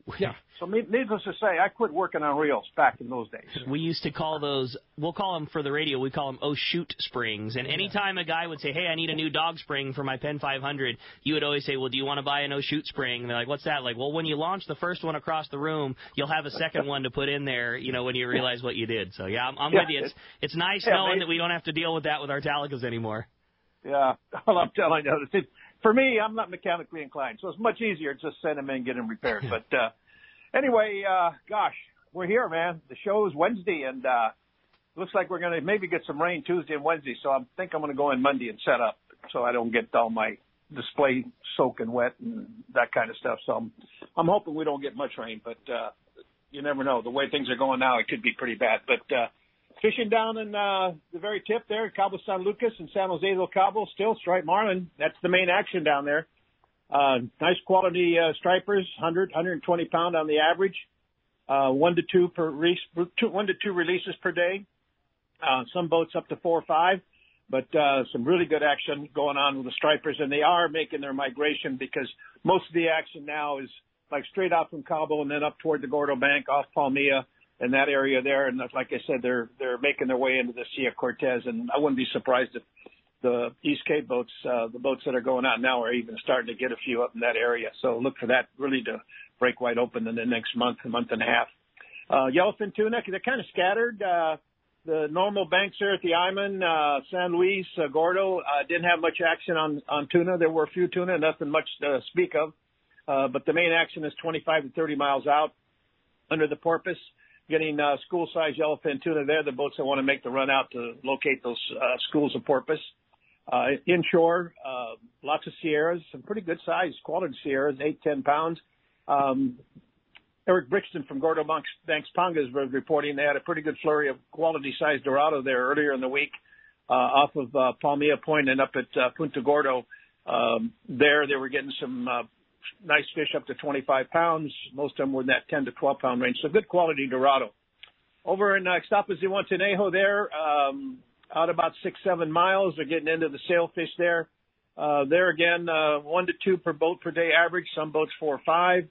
Yeah. So needless to say, I quit working on reels back in those days. We used to call those, we'll call them for the radio, we call them oh shoot springs. And anytime a guy would say, hey, I need a new dog spring for my Penn five hundred, you would always say, well, do you want to buy an oh shoot spring? And they're like, what's that? Like, well, when you launch the first one across the room, you'll have a second one to put in there, you know, when you realize what you did. So, yeah, I'm, I'm yeah, with you. It's, it's nice yeah, knowing mate. that we don't have to deal with that with our Talicas anymore. Yeah, well, I'm telling you, it, for me, I'm not mechanically inclined, so it's much easier to just send them in and get them repaired. But uh, anyway, uh, gosh, we're here, man. The show is Wednesday, and uh, looks like we're going to maybe get some rain Tuesday and Wednesday, so I think I'm going to go in Monday and set up so I don't get all my display soaking wet and that kind of stuff. So I'm, I'm hoping we don't get much rain, but uh, you never know. The way things are going now, it could be pretty bad. But uh, fishing down in uh, the very tip there, Cabo San Lucas and San Jose del Cabo, still striped marlin. That's the main action down there. Uh, nice quality uh, stripers, one hundred, one twenty pound on the average. Uh, one to two per release, two, one to two releases per day. Uh, some boats up to four or five, but uh, some really good action going on with the stripers, and they are making their migration because most of the action now is like straight out from Cabo and then up toward the Gordo Bank off Palmilla and that area there. And like I said, they're they're making their way into the Sea of Cortez, and I wouldn't be surprised if the East Cape boats, uh, the boats that are going out now, are even starting to get a few up in that area. So look for that really to break wide open in the next month, a month and a half. Uh, yellowfin tuna, they're kind of scattered. Uh, the normal banks there at the Iman, uh, San Luis, uh, Gordo, uh, didn't have much action on, on tuna. There were a few tuna, nothing much to speak of. Uh, but the main action is twenty-five to thirty miles out under the Porpoise, getting uh, school-sized yellowfin tuna there, the boats that want to make the run out to locate those uh, schools of porpoise. Uh, inshore, uh, lots of Sierras, some pretty good size, quality Sierras, eight, ten pounds. Um, Eric Brixton from Gordo Banks Pongas was reporting they had a pretty good flurry of quality-sized Dorado there earlier in the week uh, off of uh, Palmilla Point and up at uh, Punta Gordo. Um, there, they were getting some uh, nice fish up to twenty-five pounds. Most of them were in that ten to twelve pound range. So good quality Dorado. Over in uh, Ixtapa Zihuatanejo there, um, out about six, seven miles, they're getting into the sailfish there. Uh, there again, uh, one to two per boat per day average. Some boats four or five.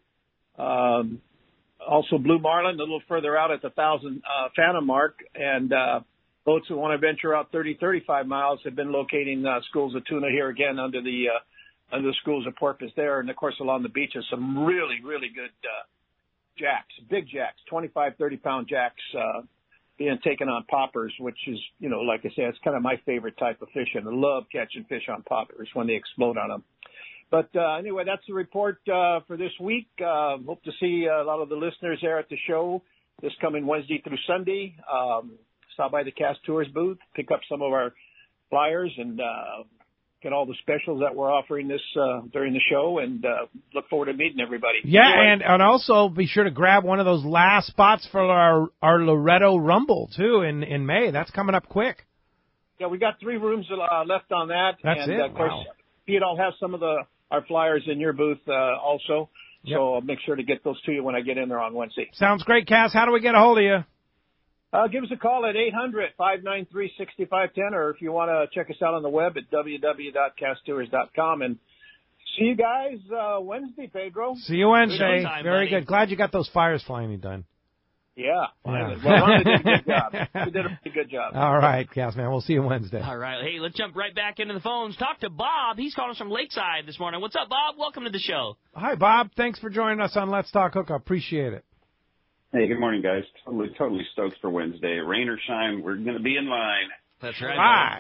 Um, also blue marlin a little further out at the thousand uh, fathom mark, and uh, boats that want to venture out thirty, thirty-five miles have been locating uh, schools of tuna here again under the uh, under the schools of porpoise there, and of course along the beaches some really really good uh, jacks, big jacks, twenty-five, thirty pound jacks uh, being taken on poppers, which is, you know, like I say, it's kind of my favorite type of fishing. I love catching fish on poppers when they explode on them. But uh, anyway, that's the report uh, for this week. Uh, hope to see a lot of the listeners there at the show this coming Wednesday through Sunday. Um, stop by the Cast Tours booth, pick up some of our flyers, and uh, get all the specials that we're offering this uh, during the show, and uh, look forward to meeting everybody. Yeah, anyway, and, and also be sure to grab one of those last spots for our, our Loretto Rumble, too, in, in May. That's coming up quick. Yeah, we got three rooms uh, left on that. That's and, it? Uh, of course, wow. Pete, I'll have some of the our flyers in your booth uh, also, yep. So I'll make sure to get those to you when I get in there on Wednesday. Sounds great, Cass. How do we get a hold of you? Uh, give us a call at eight hundred, five nine three, six five one zero, or if you want to check us out on the web at w w w dot cast tours dot com. And see you guys uh, Wednesday, Pedro. See you Wednesday. Time, Very buddy. good. Glad you got those fires finally done. Yeah. Yeah. Well, Rhonda did a good job. She did a pretty good job. All right, Cass, man. We'll see you Wednesday. All right. Hey, let's jump right back into the phones. Talk to Bob. He's calling us from Lakeside this morning. What's up, Bob? Welcome to the show. Hi, Bob. Thanks for joining us on Let's Talk Hookup. Appreciate it. Hey, good morning, guys. Totally, totally stoked for Wednesday. Rain or shine, we're going to be in line. That's right. Right.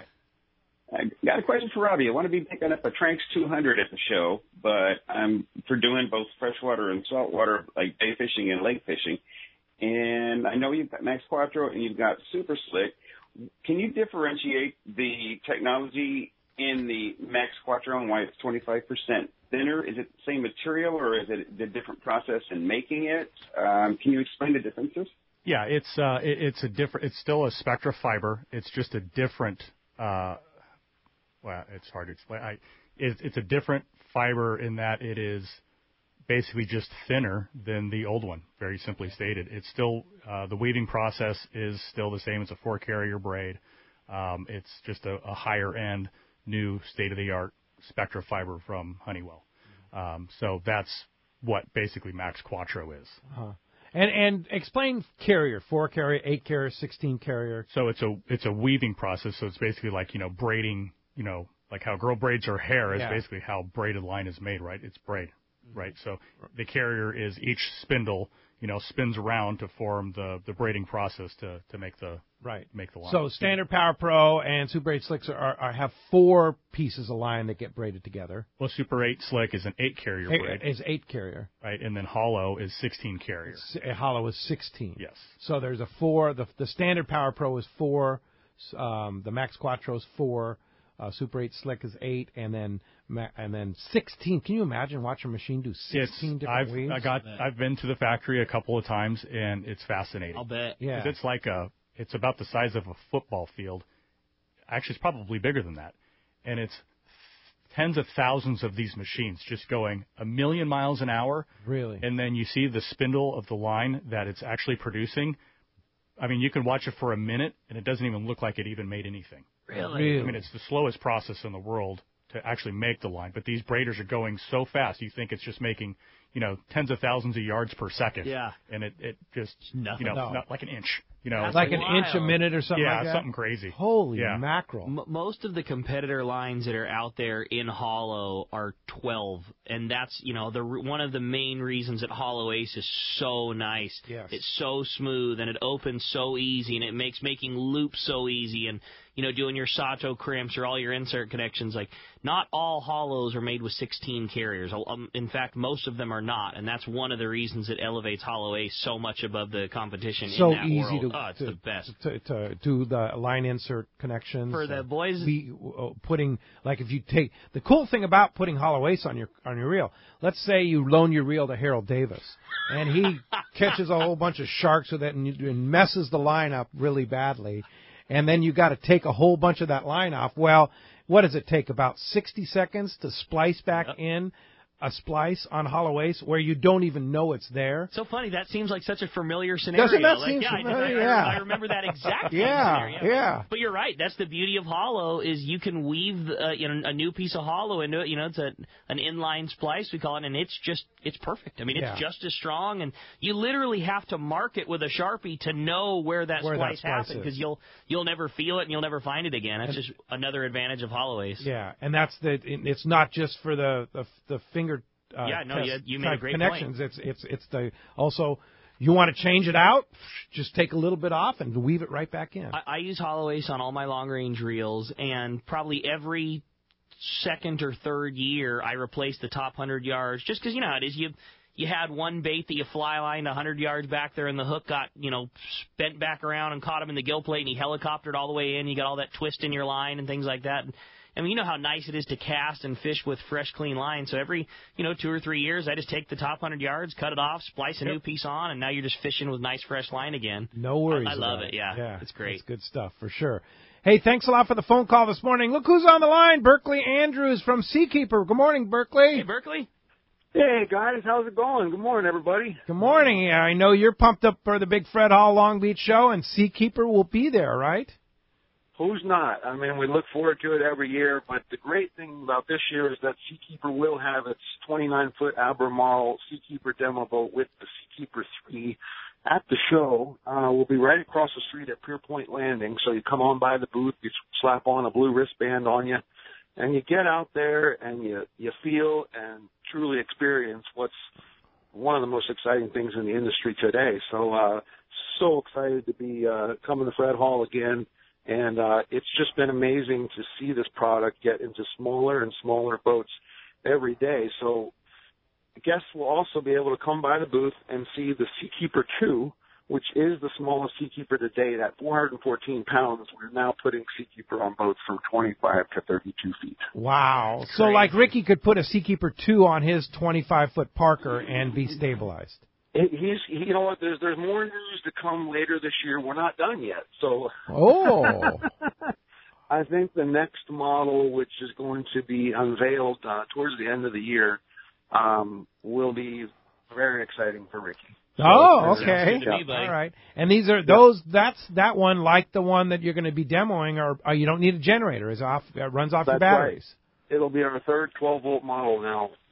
I got a question for Robbie. I want to be picking up a Tranx two hundred at the show, but I'm for doing both freshwater and saltwater, like day fishing and lake fishing. And I know you've got Max Quattro and you've got Super Slick. Can you differentiate the technology in the Max Quattro and why it's twenty-five percent thinner? Is it the same material or is it a different process in making it? Um, can you explain the differences? Yeah, it's uh, it, it's a different. It's still a Spectra fiber. It's just a different. Uh, well, it's hard to explain. I, it, it's a different fiber in that it is basically just thinner than the old one, very simply stated. It's still, uh, the weaving process is still the same. It's a four carrier braid. Um, it's just a, a higher end, new state of the art Spectra fiber from Honeywell. Um, so that's what basically Max Quattro is. Uh-huh. And and explain carrier, four carrier, eight carrier, sixteen carrier. So it's a it's a weaving process. So it's basically like, you know, braiding, you know, like how a girl braids her hair is Yeah. basically how braided line is made, right? It's braid, right? So the carrier is each spindle, you know, spins around to form the, the braiding process to, to make the right make the line. So Standard Power Pro and Super eight Slicks are, are have four pieces of line that get braided together. Well, Super eight Slick is an eight carrier Eight- braid. Is eight carrier. Right, and then Hollow is sixteen carrier. S- A Hollow is sixteen. Yes. So there's a four. The the Standard Power Pro is four. Um, the Max Quattro is four. Uh, Super eight Slick is eight, and then ma- and then sixteen. Can you imagine watching a machine do sixteen It's, different I've weaves? I got I've been to the factory a couple of times, and it's fascinating. I'll bet. Yeah. 'Cause it's like a it's about the size of a football field. Actually, it's probably bigger than that, and it's tens of thousands of these machines just going a million miles an hour. Really? And then you see the spindle of the line that it's actually producing. I mean, you can watch it for a minute, and it doesn't even look like it even made anything. Really? Really? I mean, it's the slowest process in the world to actually make the line. But these braiders are going so fast, you think it's just making, you know, tens of thousands of yards per second. Yeah. And it, it just, Nothing. you know, No. not like an inch. You know, like an wild. inch a minute or something yeah, like that? something crazy. Holy Yeah. mackerel. M- most of the competitor lines that are out there in Hollow are twelve, and that's, you know, the one of the main reasons that Hollow Ace is so nice. Yes. It's so smooth, and it opens so easy, and it makes making loops so easy, and, you know, doing your Sato crimps or all your insert connections. Like, not all Hollows are made with sixteen carriers. Um, in fact, most of them are not, and that's one of the reasons it elevates Hollow Ace so much above the competition So in that easy world. to, oh, it's to, the best. To, to do the line insert connections. For the and boys- we, uh, putting, like if you take, the cool thing about putting Hollow Ace on your, on your reel, let's say you loan your reel to Harold Davis, and he catches a whole bunch of sharks with it and, you, and messes the line up really badly, and then you got to take a whole bunch of that line off. Well, what does it take? About sixty seconds to splice back Yep. in a splice on Hollow Ace where you don't even know it's there. So funny. That seems like such a familiar scenario. Doesn't that like, seem yeah, I- familiar? I, I, Yeah. I remember that exact same Yeah, scenario. yeah. But you're right. That's the beauty of Hollow is you can weave uh, you know, a new piece of Hollow into it. You know, it's a, an inline splice, we call it, and it's just it's perfect. I mean, it's Yeah. just as strong, and you literally have to mark it with a Sharpie to know where that Where that splice splice happened is. because you'll you'll never feel it and you'll never find it again. That's just another advantage of Hollow Ace. Yeah, and that's the. It's not just for the the, the finger. Uh, Yeah, no, test you- you made a type great connections. It's it's it's the also. You want to change it out? Just take a little bit off and weave it right back in. I, I use Hollow Ace on all my long range reels, and probably every second or third year I replace the top one hundred yards, just because you know how it is. You you had one bait that you fly lined one hundred yards back there, and the hook got you know bent back around and caught him in the gill plate, and he helicoptered all the way in. You got all that twist in your line and things like that. And, I mean, you know how nice it is to cast and fish with fresh, clean line. So every, you know, two or three years, I just take the top one hundred yards, cut it off, splice a Yep. new piece on, and now you're just fishing with nice, fresh line again. No worries. I, I love about it. Yeah, yeah, it's great. It's good stuff for sure. Hey, thanks a lot for the phone call this morning. Look who's on the line, Berkeley Andrews from Seakeeper. Good morning, Berkeley. Hey, Berkeley. Hey, guys. How's it going? Good morning, everybody. Good morning. Yeah, I know you're pumped up for the big Fred Hall Long Beach show, and Seakeeper will be there, right? Who's not? I mean, we look forward to it every year, but the great thing about this year is that Seakeeper will have its twenty-nine foot Albemarle Seakeeper demo boat with the Seakeeper three at the show. Uh, we'll be right across the street at Pier Point Landing, so you come on by the booth, you slap on a blue wristband on you, and you get out there and you, you feel and truly experience what's one of the most exciting things in the industry today. So, uh, so excited to be uh, coming to Fred Hall again. And uh, it's just been amazing to see this product get into smaller and smaller boats every day. So guests will also be able to come by the booth and see the Seakeeper two, which is the smallest Seakeeper to date at four hundred fourteen pounds. We're now putting Seakeeper on boats from twenty-five to thirty-two feet. Wow. So like Ricky could put a Seakeeper two on his twenty-five foot Parker and be stabilized. It, he's, he, you know what, there's, there's more news to come later this year. We're not done yet. So. Oh. I think the next model, which is going to be unveiled uh, towards the end of the year, um, will be very exciting for Ricky. Oh, So, okay. yeah. All right. And these are those. That's that one, like the one that you're going to be demoing, or, or you don't need a generator. It's off. It runs off That's your batteries. Right. It'll be our third twelve volt model now,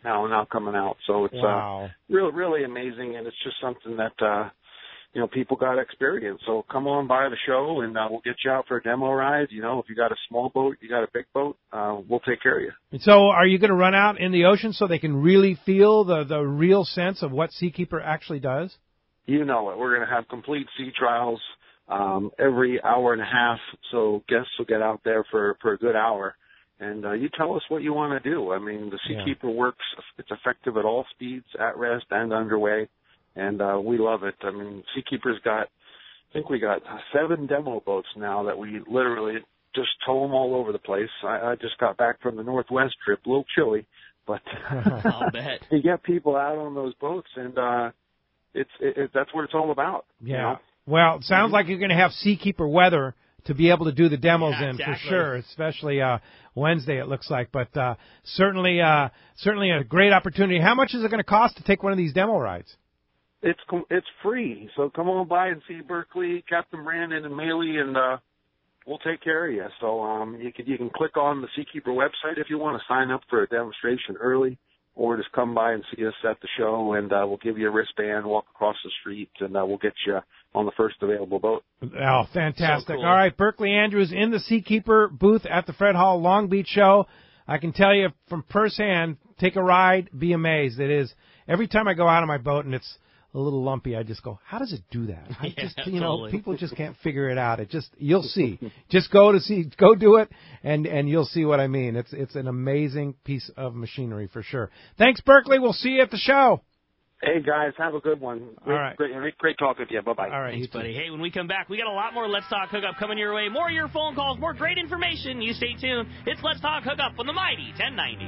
now now coming out. So it's wow. uh, really really amazing, and it's just something that uh, you know people got to experience. So come on by the show, and uh, we'll get you out for a demo ride. You know, if you got a small boat, you got a big boat, uh, we'll take care of you. So are you going to run out in the ocean so they can really feel the the real sense of what Seakeeper actually does? You know it. We're going to have complete sea trials um, every hour and a half, so guests will get out there for, for a good hour. And uh, you tell us what you want to do. I mean, the Seakeeper yeah. works. It's effective at all speeds, at rest and underway, and uh, we love it. I mean, Seakeeper's got, I think we got seven demo boats now that we literally just tow them all over the place. I, I just got back from the Northwest trip, a little chilly, but I'll bet. you get people out on those boats, and uh, it's it, it, that's what it's all about. Yeah. You know? Well, it sounds mm-hmm. like you're going to have Seakeeper weather to be able to do the demos yeah, in exactly. for sure, especially uh, Wednesday it looks like. But uh, certainly, uh, certainly a great opportunity. How much is it going to cost to take one of these demo rides? It's it's free, so come on by and see Berkeley, Captain Brandon, and Maley, and uh, we'll take care of you. So um, you can you can click on the Seakeeper website if you want to sign up for a demonstration early, or just come by and see us at the show, and uh, we'll give you a wristband, walk across the street, and uh, we'll get you on the first available boat. Oh, fantastic. So cool. All right, Berkeley Andrews in the Seakeeper booth at the Fred Hall Long Beach show. I can tell you from firsthand, take a ride, be amazed. It is, every time I go out on my boat and it's a little lumpy, I just go, how does it do that? I yeah, just, you know, totally. people just can't figure it out. It just, you'll see. Just go to see, go do it, and and you'll see what I mean. It's it's an amazing piece of machinery for sure. Thanks, Berkeley. We'll see you at the show. Hey, guys, have a good one. Great, All right. Great, great talking to you. Bye-bye. All right, Thanks, you too. buddy. Hey, when we come back, we got a lot more Let's Talk Hookup coming your way. More of your phone calls, more great information. You stay tuned. It's Let's Talk Hookup on the mighty ten ninety.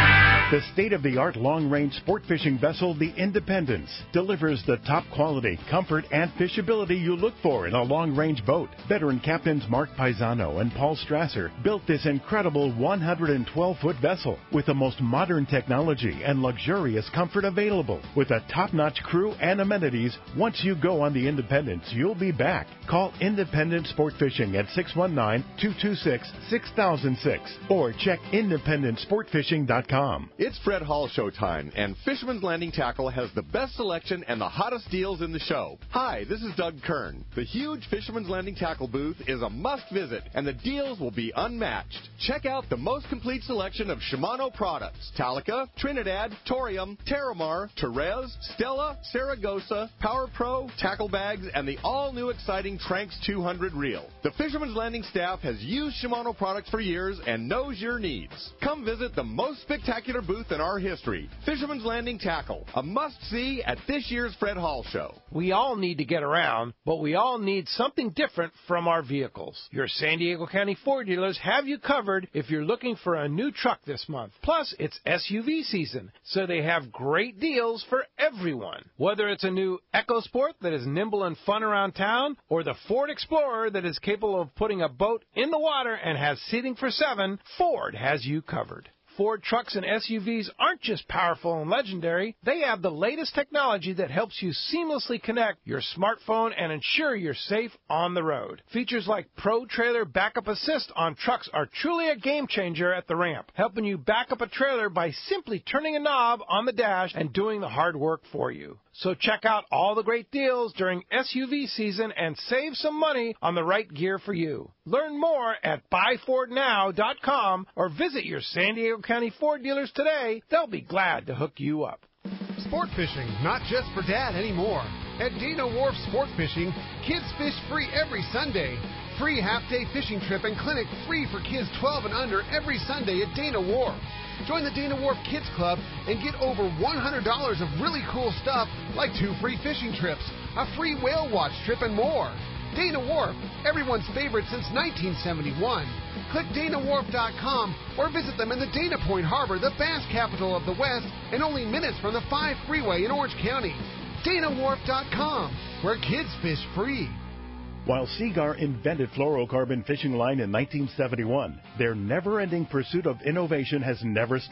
The state-of-the-art long-range sport fishing vessel, the Independence, delivers the top quality, comfort, and fishability you look for in a long-range boat. Veteran captains Mark Paisano and Paul Strasser built this incredible one hundred twelve foot vessel with the most modern technology and luxurious comfort available. With a top-notch crew and amenities, once you go on the Independence, you'll be back. Call Independent Sport Fishing at six one nine, two two six, six thousand six or check independent sport fishing dot com. It's Fred Hall showtime, and Fisherman's Landing Tackle has the best selection and the hottest deals in the show. Hi, this is Doug Kern. The huge Fisherman's Landing Tackle booth is a must-visit, and the deals will be unmatched. Check out the most complete selection of Shimano products: Talica, Trinidad, Torium, Terramar, Therese, Stella, Saragosa, Power Pro, tackle bags, and the all-new exciting Tranx two hundred reel. The Fisherman's Landing staff has used Shimano products for years and knows your needs. Come visit the most spectacular booth in our history, Fisherman's Landing Tackle, a must-see at this year's Fred Hall show. We all need to get around, but we all need something different from our vehicles. Your San Diego County Ford dealers have you covered if you're looking for a new truck this month. Plus, it's S U V season, so they have great deals for everyone. Whether it's a new EcoSport that is nimble and fun around town, or the Ford Explorer that is capable of putting a boat in the water and has seating for seven, Ford has you covered. Ford trucks and S U Vs aren't just powerful and legendary. They have the latest technology that helps you seamlessly connect your smartphone and ensure you're safe on the road. Features like Pro Trailer Backup Assist on trucks are truly a game changer at the ramp, helping you back up a trailer by simply turning a knob on the dash and doing the hard work for you. So check out all the great deals during S U V season and save some money on the right gear for you. Learn more at buy ford now dot com or visit your San Diego County Ford dealers today. They'll be glad to hook you up. Sport fishing, not just for dad anymore. At Dana Wharf Sport Fishing, kids fish free every Sunday. Free half-day fishing trip and clinic free for kids twelve and under every Sunday at Dana Wharf. Join the Dana Wharf Kids Club and get over one hundred dollars of really cool stuff like two free fishing trips, a free whale watch trip, and more. Dana Wharf, everyone's favorite since nineteen seventy-one. Click Dana Wharf dot com or visit them in the Dana Point Harbor, the bass capital of the West, and only minutes from the five freeway in Orange County. Dana Wharf dot com, where kids fish free. While Seagar invented fluorocarbon fishing line in nineteen seventy-one, their never-ending pursuit of innovation has never stopped.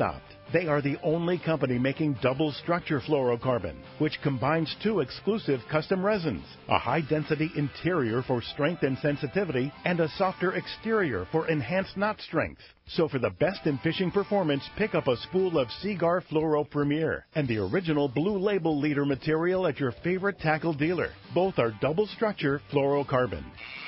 They are the only company making double structure fluorocarbon, which combines two exclusive custom resins, a high-density interior for strength and sensitivity, and a softer exterior for enhanced knot strength. So for the best in fishing performance, pick up a spool of Seagar Fluoro Premier and the original Blue Label leader material at your favorite tackle dealer. Both are double structure fluorocarbon.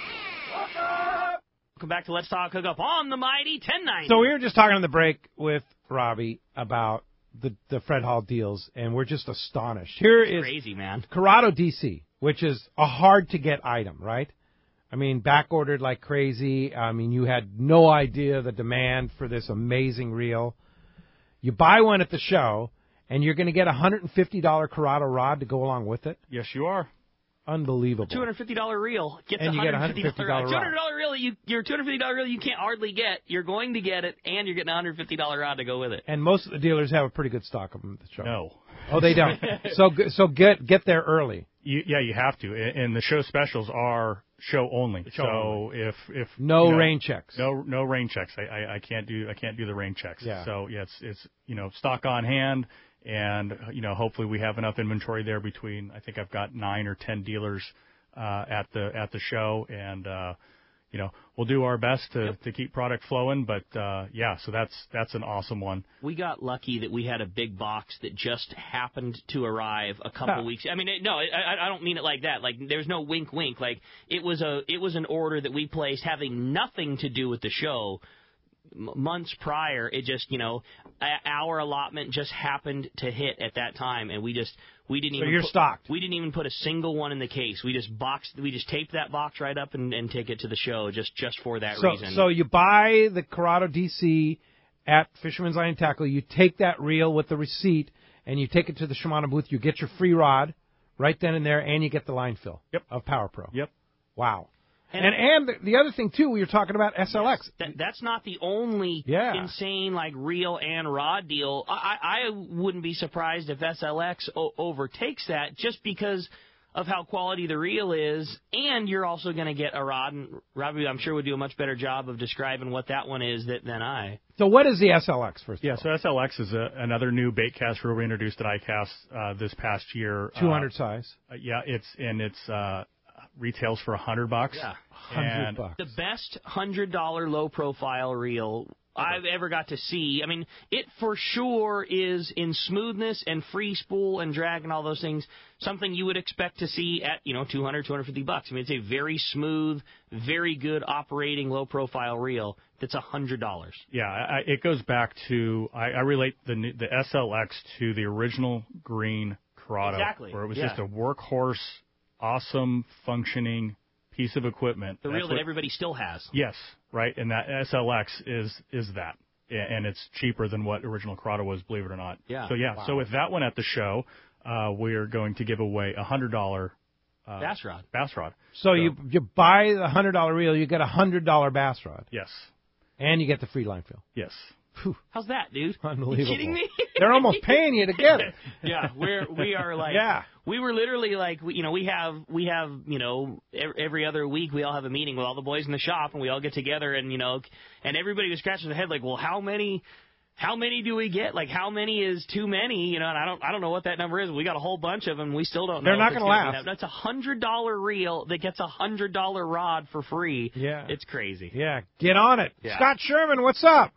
Welcome back to Let's Talk Hookup on the Mighty ten ninety. So we were just talking on the break with Robbie about the, the Fred Hall deals, and we're just astonished. Here is crazy, man. Curado D C, which is a hard-to-get item, right? I mean, back-ordered like crazy. I mean, you had no idea the demand for this amazing reel. You buy one at the show, and you're going to get a one hundred fifty dollars Curado rod to go along with it. Yes, you are. Unbelievable. two hundred fifty dollars reel gets and a you one get a hundred fifty dollars $150 rod. two hundred dollars reel, you, your two hundred fifty dollars reel you can't hardly get. You're going to get it, and you're getting a one hundred fifty dollars rod to go with it. And most of the dealers have a pretty good stock of them at the show. No. Oh, they don't. so so get get there early. You, yeah, you have to. And the show specials are show only. Show so only. if if no you know, rain checks. No no rain checks. I, I I can't do I can't do the rain checks. Yeah. So yeah, it's it's you know stock on hand, and you know hopefully we have enough inventory there between. I think I've got nine or ten dealers uh, at the at the show, and uh, you know we'll do our best to, Yep. to keep product flowing. But uh, yeah, so that's that's an awesome one. We got lucky that we had a big box that just happened to arrive a couple Huh. weeks. I mean, it, no, I, I don't mean it like that. Like, there's no wink, wink. Like, it was a, it was an order that we placed having nothing to do with the show. M- months prior, it just, you know, a- our allotment just happened to hit at that time, and we just, we didn't So even. you're put, stocked. We didn't even put a single one in the case. We just boxed, we just taped that box right up and, and take it to the show just, just for that So reason. so you buy the Curado D C at Fisherman's Line and Tackle. You take that reel with the receipt, and you take it to the Shimano booth. You get your free rod right then and there, and you get the line fill yep. of Power Pro. Yep. Wow. And and, and the, the other thing, too, we were talking about S L X. That, that's not the only Yeah. insane, like, reel and rod deal. I, I wouldn't be surprised if S L X o- overtakes that just because of how quality the reel is, and you're also going to get a rod. And Robbie, I'm sure, would do a much better job of describing what that one is that, than I. So what is the S L X, first Yeah, of all? so S L X is a, another new bait cast reel we introduced at ICAST uh, this past year. two hundred uh, size. Uh, yeah, it's and it's uh, retails for a hundred bucks. Yeah. one hundred bucks. The best one hundred dollars low-profile reel I've ever got to see. I mean, it for sure is in smoothness and free spool and drag and all those things, something you would expect to see at, you know, two hundred, two hundred fifty bucks. I mean, it's a very smooth, very good operating low-profile reel that's one hundred dollars. Yeah, I, it goes back to, I, I relate the new- the S L X to the original green Curado, Exactly, where it was yeah. just a workhorse, awesome, functioning piece of equipment. The That's reel that what- everybody still has. Yes, right, and that S L X is is that, A- and it's cheaper than what original Curado was, believe it or not. Yeah. So yeah, Wow. so with that one at the show, uh, we're going to give away a hundred dollar uh, Bass rod. Bass rod. So, you you buy the one hundred dollars reel, you get a one hundred dollars bass rod. Yes. And you get the free line fill. Yes. How's that, dude? Unbelievable. You kidding me? They're almost paying you to get it. Yeah, we're we are like Yeah. we were literally like we, you know we have we have you know ev- every other week we all have a meeting with all the boys in the shop and we all get together and you know and everybody was scratching their head like, well, how many how many do we get? Like, how many is too many? You know, and I don't I don't know what that number is. We got a whole bunch of them. We still don't know. They're not going to laugh. That's a hundred dollar reel that gets a hundred dollar rod for free. Yeah. It's crazy. Yeah, get on it. Yeah. Scott Sherman, what's up?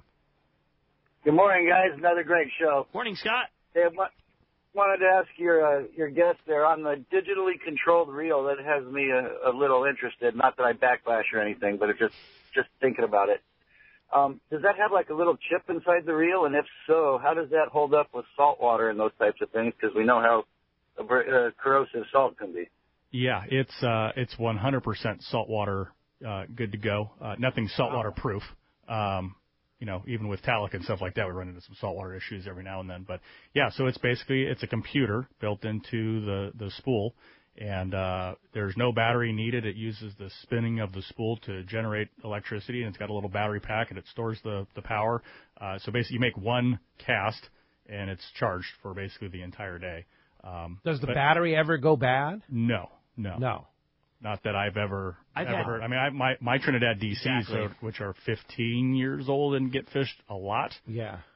Good morning, guys. Another great show. Morning, Scott. Hey, I wa- wanted to ask your uh, your guest there on the digitally controlled reel. That has me a, a little interested. Not that I backlash or anything, but it just just thinking about it. Um, does that have like a little chip inside the reel? And if so, how does that hold up with salt water and those types of things? Because we know how uh, corrosive salt can be. Yeah, it's uh, it's one hundred percent saltwater, uh, good to go. Uh, nothing saltwater proof. Um, you know, even with talc and stuff like that, we run into some saltwater issues every now and then. But yeah, so it's basically it's a computer built into the the spool, and uh, there's no battery needed. It uses the spinning of the spool to generate electricity, and it's got a little battery pack, and it stores the the power. Uh, so basically, you make one cast, and it's charged for basically the entire day. Um, Does the but- battery ever go bad? No, no, No. Not that I've ever I've ever had- heard. I mean, I, my my Trinidad D Cs, Exactly. are, which are fifteen years old and get fished a lot, Yeah.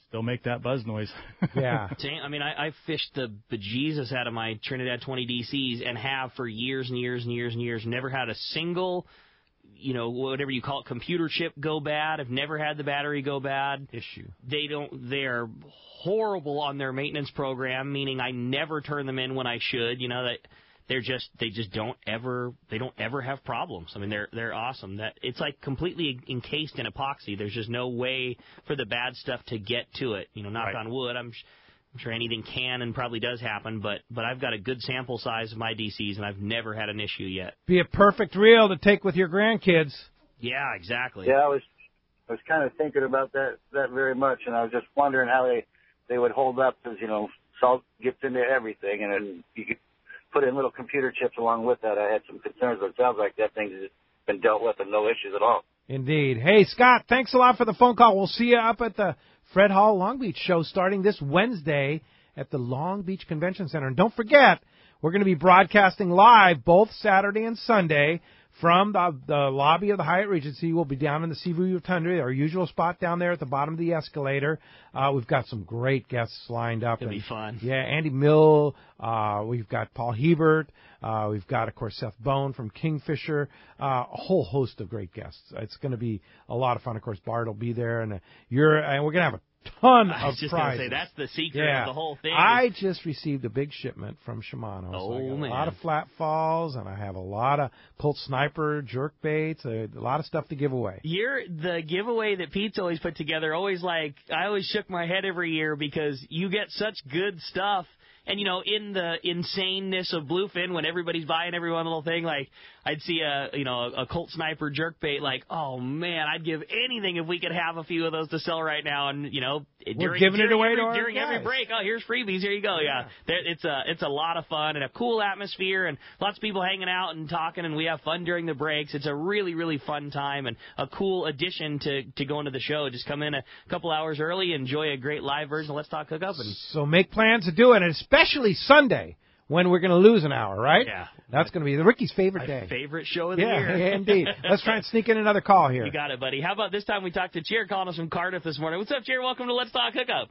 still make that buzz noise. Yeah. I mean, I, I fished the bejesus out of my Trinidad twenty D Cs and have for years and years and years and years. Never had a single, you know, whatever you call it, computer chip go bad. I've never had the battery go bad. Issue. They don't. They're horrible on their maintenance program, meaning I never turn them in when I should. You know that. They're just they just don't ever they don't ever have problems. I mean they're they're awesome. That it's like completely encased in epoxy. There's just no way for the bad stuff to get to it. You know, knock Right. on wood. I'm, I'm sure anything can and probably does happen, but but I've got a good sample size of my D Cs and I've never had an issue yet. Be a perfect reel to take with your grandkids. Yeah, exactly. Yeah, I was I was kind of thinking about that that very much, and I was just wondering how they they would hold up, because you know salt gets into everything, and then you could put in little computer chips along with that. I had some concerns, but it sounds like that thing's been dealt with and no issues at all. Indeed. Hey, Scott, thanks a lot for the phone call. We'll see you up at the Fred Hall Long Beach show starting this Wednesday at the Long Beach Convention Center. And don't forget, we're going to be broadcasting live both Saturday and Sunday from the, the lobby of the Hyatt Regency. We'll be down in the Seaview Tundra, our usual spot down there at the bottom of the escalator. Uh, we've got some great guests lined up. It'll and, be fun. Yeah, Andy Mill. Uh, we've got Paul Hebert. Uh, we've got, of course, Seth Bone from Kingfisher. Uh, a whole host of great guests. It's going to be a lot of fun. Of course, Bart will be there, and uh, you're, and we're going to have a ton I of was just prizes. going to say, that's the secret Yeah. of the whole thing. I just received a big shipment from Shimano. Oh, so I got man. a lot of flat falls, and I have a lot of Colt Sniper jerk baits, a, a lot of stuff to give away. You're the giveaway that Pete's always put together. Always like I always shook my head every year because you get such good stuff. And, you know, in the insaneness of Bluefin, when everybody's buying every one little thing, like, I'd see a, you know, a Colt Sniper jerkbait, like, oh, man, I'd give anything if we could have a few of those to sell right now. And, you know, We're during, giving it during away every, to our during every guys. break, oh, here's freebies, here you go, yeah. Yeah. There, it's a it's a lot of fun and a cool atmosphere and lots of people hanging out and talking, and we have fun during the breaks. It's a really, really fun time and a cool addition to, to going to the show. Just come in a couple hours early, enjoy a great live version of Let's Talk Hookup. And So make plans to do it, and especially Sunday when we're going to lose an hour, right? Yeah. That's going to be the Ricky's favorite my day. favorite show of the Yeah, year. yeah, indeed. Let's try and sneak in another call here. You got it, buddy. How about this time we talked to Cheer calling us from Cardiff this morning. What's up, Cheer? Welcome to Let's Talk Hookup.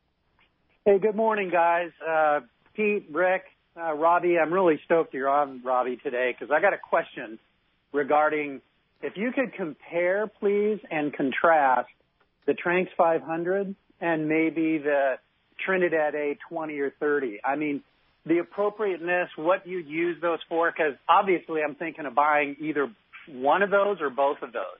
Hey, good morning, guys. Uh, Pete, Rick, uh, Robbie, I'm really stoked you're on, Robbie, today because I got a question regarding if you could compare, please, and contrast the Tranx five hundred and maybe the Trinidad A twenty or thirty. I mean, the appropriateness, what you'd use those for, because obviously I'm thinking of buying either one of those or both of those.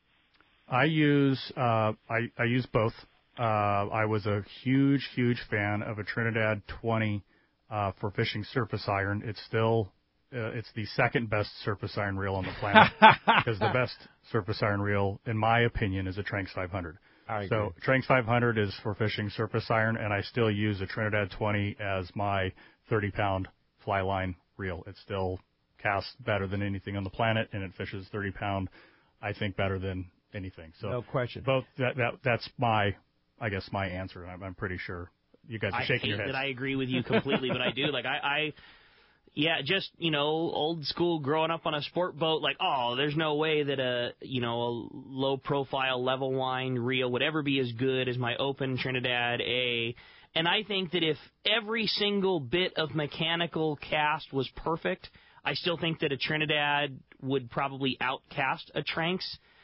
I use uh, I, I use both. Uh, I was a huge, huge fan of a Trinidad twenty uh, for fishing surface iron. It's still uh, it's the second best surface iron reel on the planet because the best surface iron reel, in my opinion, is a Tranx five hundred. I So agree. Tranx five hundred is for fishing surface iron, and I still use a Trinidad twenty as my thirty pound fly line reel. It still casts better than anything on the planet, and it fishes thirty pound, I think, better than anything. So No question. Both that that that's my, I guess, my answer. I'm, I'm pretty sure you guys are I shaking hate your heads. that I agree with you completely, but I do. Like, I, I, yeah, just, you know, old school growing up on a sport boat, like, oh, there's no way that a, you know, a low-profile level line reel would ever be as good as my open Trinidad A. And I think that if every single bit of mechanical cast was perfect, I still think that a Trinidad would probably outcast a Tranx.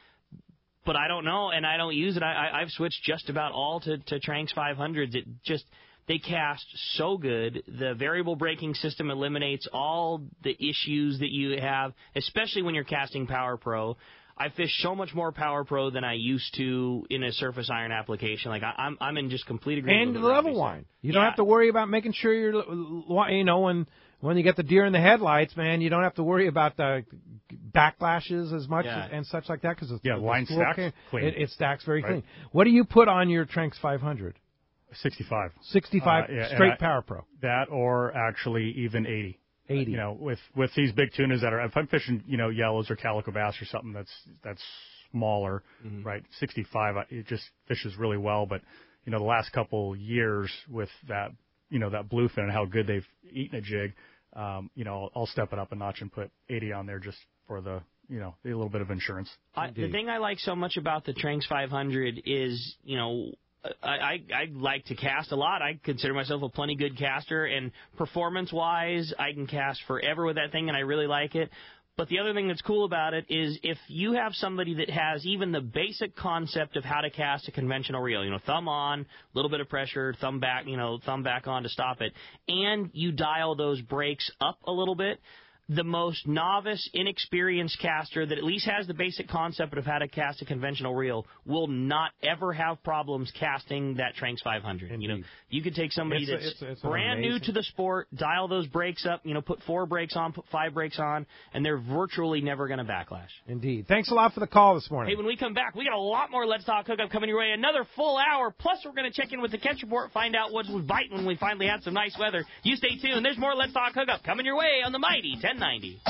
But I don't know, and I don't use it. I, I, I've switched just about all to, to Tranx five hundreds. It just, they cast so good. The variable braking system eliminates all the issues that you have, especially when you're casting Power Pro. I fish so much more Power Pro than I used to in a surface iron application. Like I, I'm, I'm in just complete agreement. And with the what level Robbie said. line. You don't have to worry about making sure you're, you know, when when you get the deer in the headlights, man, you don't have to worry about the backlashes as much Yeah. and such like that because Yeah, line stacks clean. It, it stacks very Right. clean. What do you put on your Tranx five hundred? sixty-five. sixty-five Uh, yeah, and straight I- Power Pro. That or actually even eighty. eighty. You know, with with these big tunas that are, if I'm fishing, you know, yellows or calico bass or something that's that's smaller, Mm-hmm. right? sixty-five, I- it just fishes really well. But you know, the last couple years with that, you know, that bluefin and how good they've eaten a jig, um, you know, I'll, I'll step it up a notch and put eighty on there just for the, you know, a little bit of insurance. I, the thing I like so much about the Tranx five hundred is, you know, I, I, I like to cast a lot. I consider myself a plenty good caster, and performance-wise, I can cast forever with that thing, and I really like it. But the other thing that's cool about it is if you have somebody that has even the basic concept of how to cast a conventional reel, you know, thumb on, a little bit of pressure, thumb back, you know, thumb back on to stop it, and you dial those brakes up a little bit, the most novice, inexperienced caster that at least has the basic concept of how to cast a conventional reel will not ever have problems casting that Tranx five hundred. Indeed. You know, you could take somebody it's that's a, it's a, it's brand new to the sport, dial those brakes up, you know, put four brakes on, put five brakes on, and they're virtually never going to backlash. Indeed. Thanks a lot for the call this morning. Hey, when we come back, we got a lot more Let's Talk Hookup coming your way. Another full hour. Plus, we're going to check in with the catch report, find out what was biting when we finally had some nice weather. You stay tuned. There's more Let's Talk Hookup coming your way on the mighty ten ninety.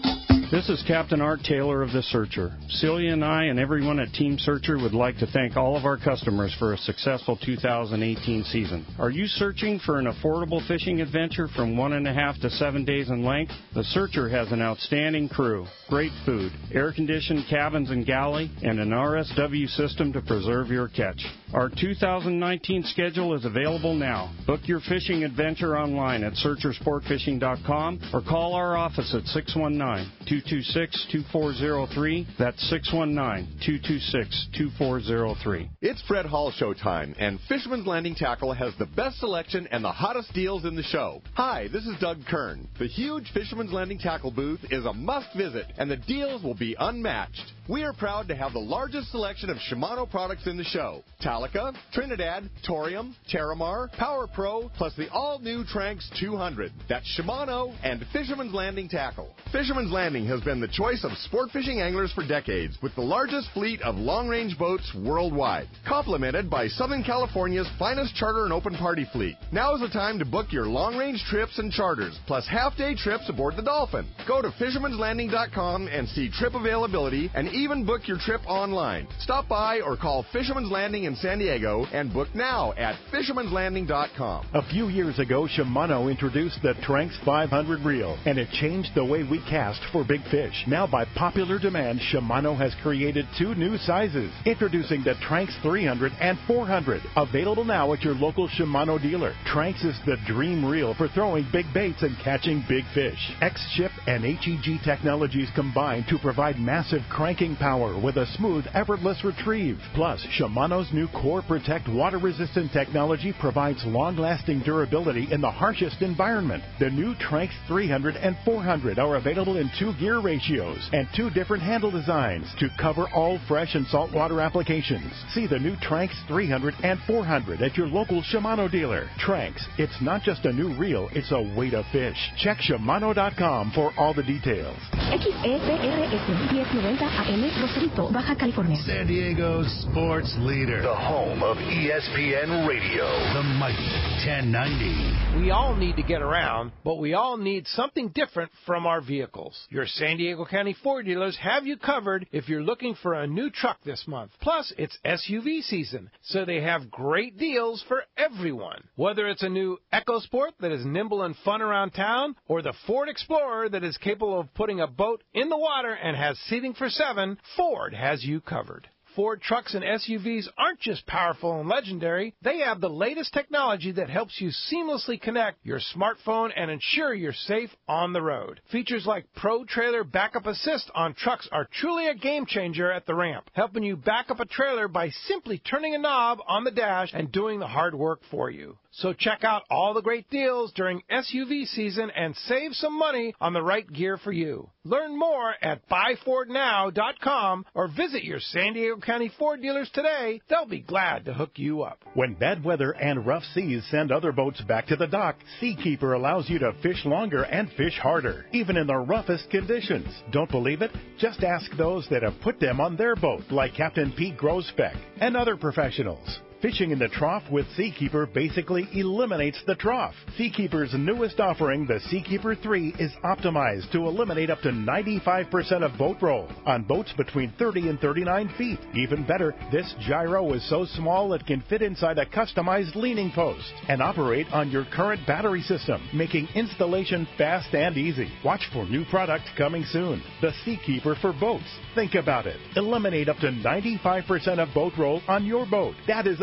This is Captain Art Taylor of The Searcher. Celia and I and everyone at Team Searcher would like to thank all of our customers for a successful two thousand eighteen season. Are you searching for an affordable fishing adventure from one and a half to seven days in length? The Searcher has an outstanding crew, great food, air-conditioned cabins and galley, and an R S W system to preserve your catch. Our two thousand nineteen schedule is available now. Book your fishing adventure online at searcher sport fishing dot com or call our office at six one nine, two two six, two four zero three. That's six one nine, two two six, two four zero three. It's Fred Hall show time, and Fisherman's Landing Tackle has the best selection and the hottest deals in the show. Hi, this is Doug Kern. The huge Fisherman's Landing Tackle booth is a must visit, and the deals will be unmatched. We are proud to have the largest selection of Shimano products in the show. Talica, Trinidad, Torium, Terramar, Power Pro, plus the all-new Tranx two hundred. That's Shimano and Fisherman's Landing Tackle. Fisherman's Landing has been the choice of sport fishing anglers for decades, with the largest fleet of long-range boats worldwide, complemented by Southern California's finest charter and open party fleet. Now is the time to book your long-range trips and charters, plus half-day trips aboard the Dolphin. Go to fishermans landing dot com and see trip availability, and even book your trip online. Stop by or call Fisherman's Landing in San Diego and book now at fishermans landing dot com. A few years ago, Shimano introduced the Tranx five hundred reel, and it changed the way we cast for big fish. Now, by popular demand, Shimano has created two new sizes. Introducing the Tranx three hundred and four hundred. Available now at your local Shimano dealer. Tranx is the dream reel for throwing big baits and catching big fish. X-Ship and H E G technologies combine to provide massive cranking power with a smooth, effortless retrieve. Plus, Shimano's new Core Protect water-resistant technology provides long-lasting durability in the harshest environment. The new Tranx three hundred and four hundred are available in two gear ratios and two different handle designs to cover all fresh and saltwater applications. See the new Tranx three hundred and four hundred at your local Shimano dealer. Tranx, it's not just a new reel, it's a way to fish. Check Shimano dot com for all the details. X E P R S ten ninety A M, Rosarito, Baja California. San Diego's sports leader. The home of E S P N Radio. The mighty ten ninety. We all need to get around, but we all need something different from our vehicles. Your San Diego County Ford dealers have you covered if you're looking for a new truck this month. Plus, it's S U V season, so they have great deals for everyone. Whether it's a new EcoSport that is nimble and fun around town, or the Ford Explorer that is capable of putting a boat in the water and has seating for seven, Ford has you covered. Ford trucks and S U Vs aren't just powerful and legendary. They have the latest technology that helps you seamlessly connect your smartphone and ensure you're safe on the road. Features like Pro Trailer Backup Assist on trucks are truly a game changer at the ramp, helping you back up a trailer by simply turning a knob on the dash and doing the hard work for you. So check out all the great deals during S U V season and save some money on the right gear for you. Learn more at buy ford now dot com or visit your San Diego County Ford dealers today. They'll be glad to hook you up. When bad weather and rough seas send other boats back to the dock, Seakeeper allows you to fish longer and fish harder, even in the roughest conditions. Don't believe it? Just ask those that have put them on their boat, like Captain Pete Grosbeck and other professionals. Fishing in the trough with Seakeeper basically eliminates the trough. Seakeeper's newest offering, the Seakeeper three, is optimized to eliminate up to ninety-five percent of boat roll on boats between thirty and thirty-nine feet. Even better, this gyro is so small it can fit inside a customized leaning post and operate on your current battery system, making installation fast and easy. Watch for new product coming soon. The Seakeeper for boats. Think about it. Eliminate up to ninety-five percent of boat roll on your boat. That is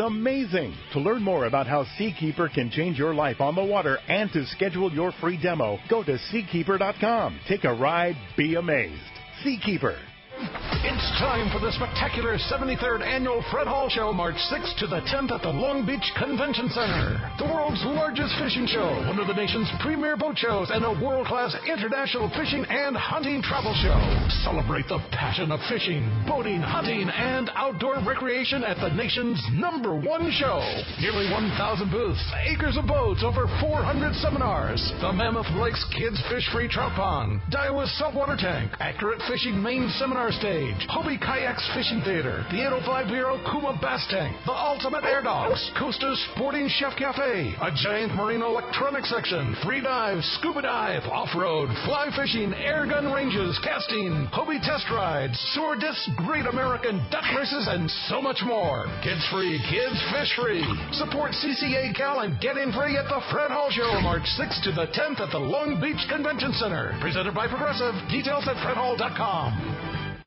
amazing. To learn more about how Seakeeper can change your life on the water and to schedule your free demo, go to seakeeper dot com. Take a ride, be amazed. Seakeeper. It's time for the spectacular seventy-third Annual Fred Hall Show, March sixth to the tenth at the Long Beach Convention Center. The world's largest fishing show, one of the nation's premier boat shows, and a world-class international fishing and hunting travel show. Celebrate the passion of fishing, boating, hunting, and outdoor recreation at the nation's number one show. Nearly one thousand booths, acres of boats, over four hundred seminars. The Mammoth Lakes Kids Fish Free Trout Pond, Daiwa Saltwater Tank, Accurate Fishing Main Seminar Stage, Hobie Kayaks Fishing Theater, the eight oh five Bureau Kuma Bass Tank, the Ultimate Air Dogs, Costa Sporting Chef Cafe, a giant marine electronics section, free dive, scuba dive, off-road, fly fishing, air gun ranges, casting, Hobie test rides, sword discs, Great American Duck Races, and so much more. Kids free, kids fish free. Support C C A Cal and get in free at the Fred Hall Show, March sixth to the tenth at the Long Beach Convention Center. Presented by Progressive. Details at fred hall dot com.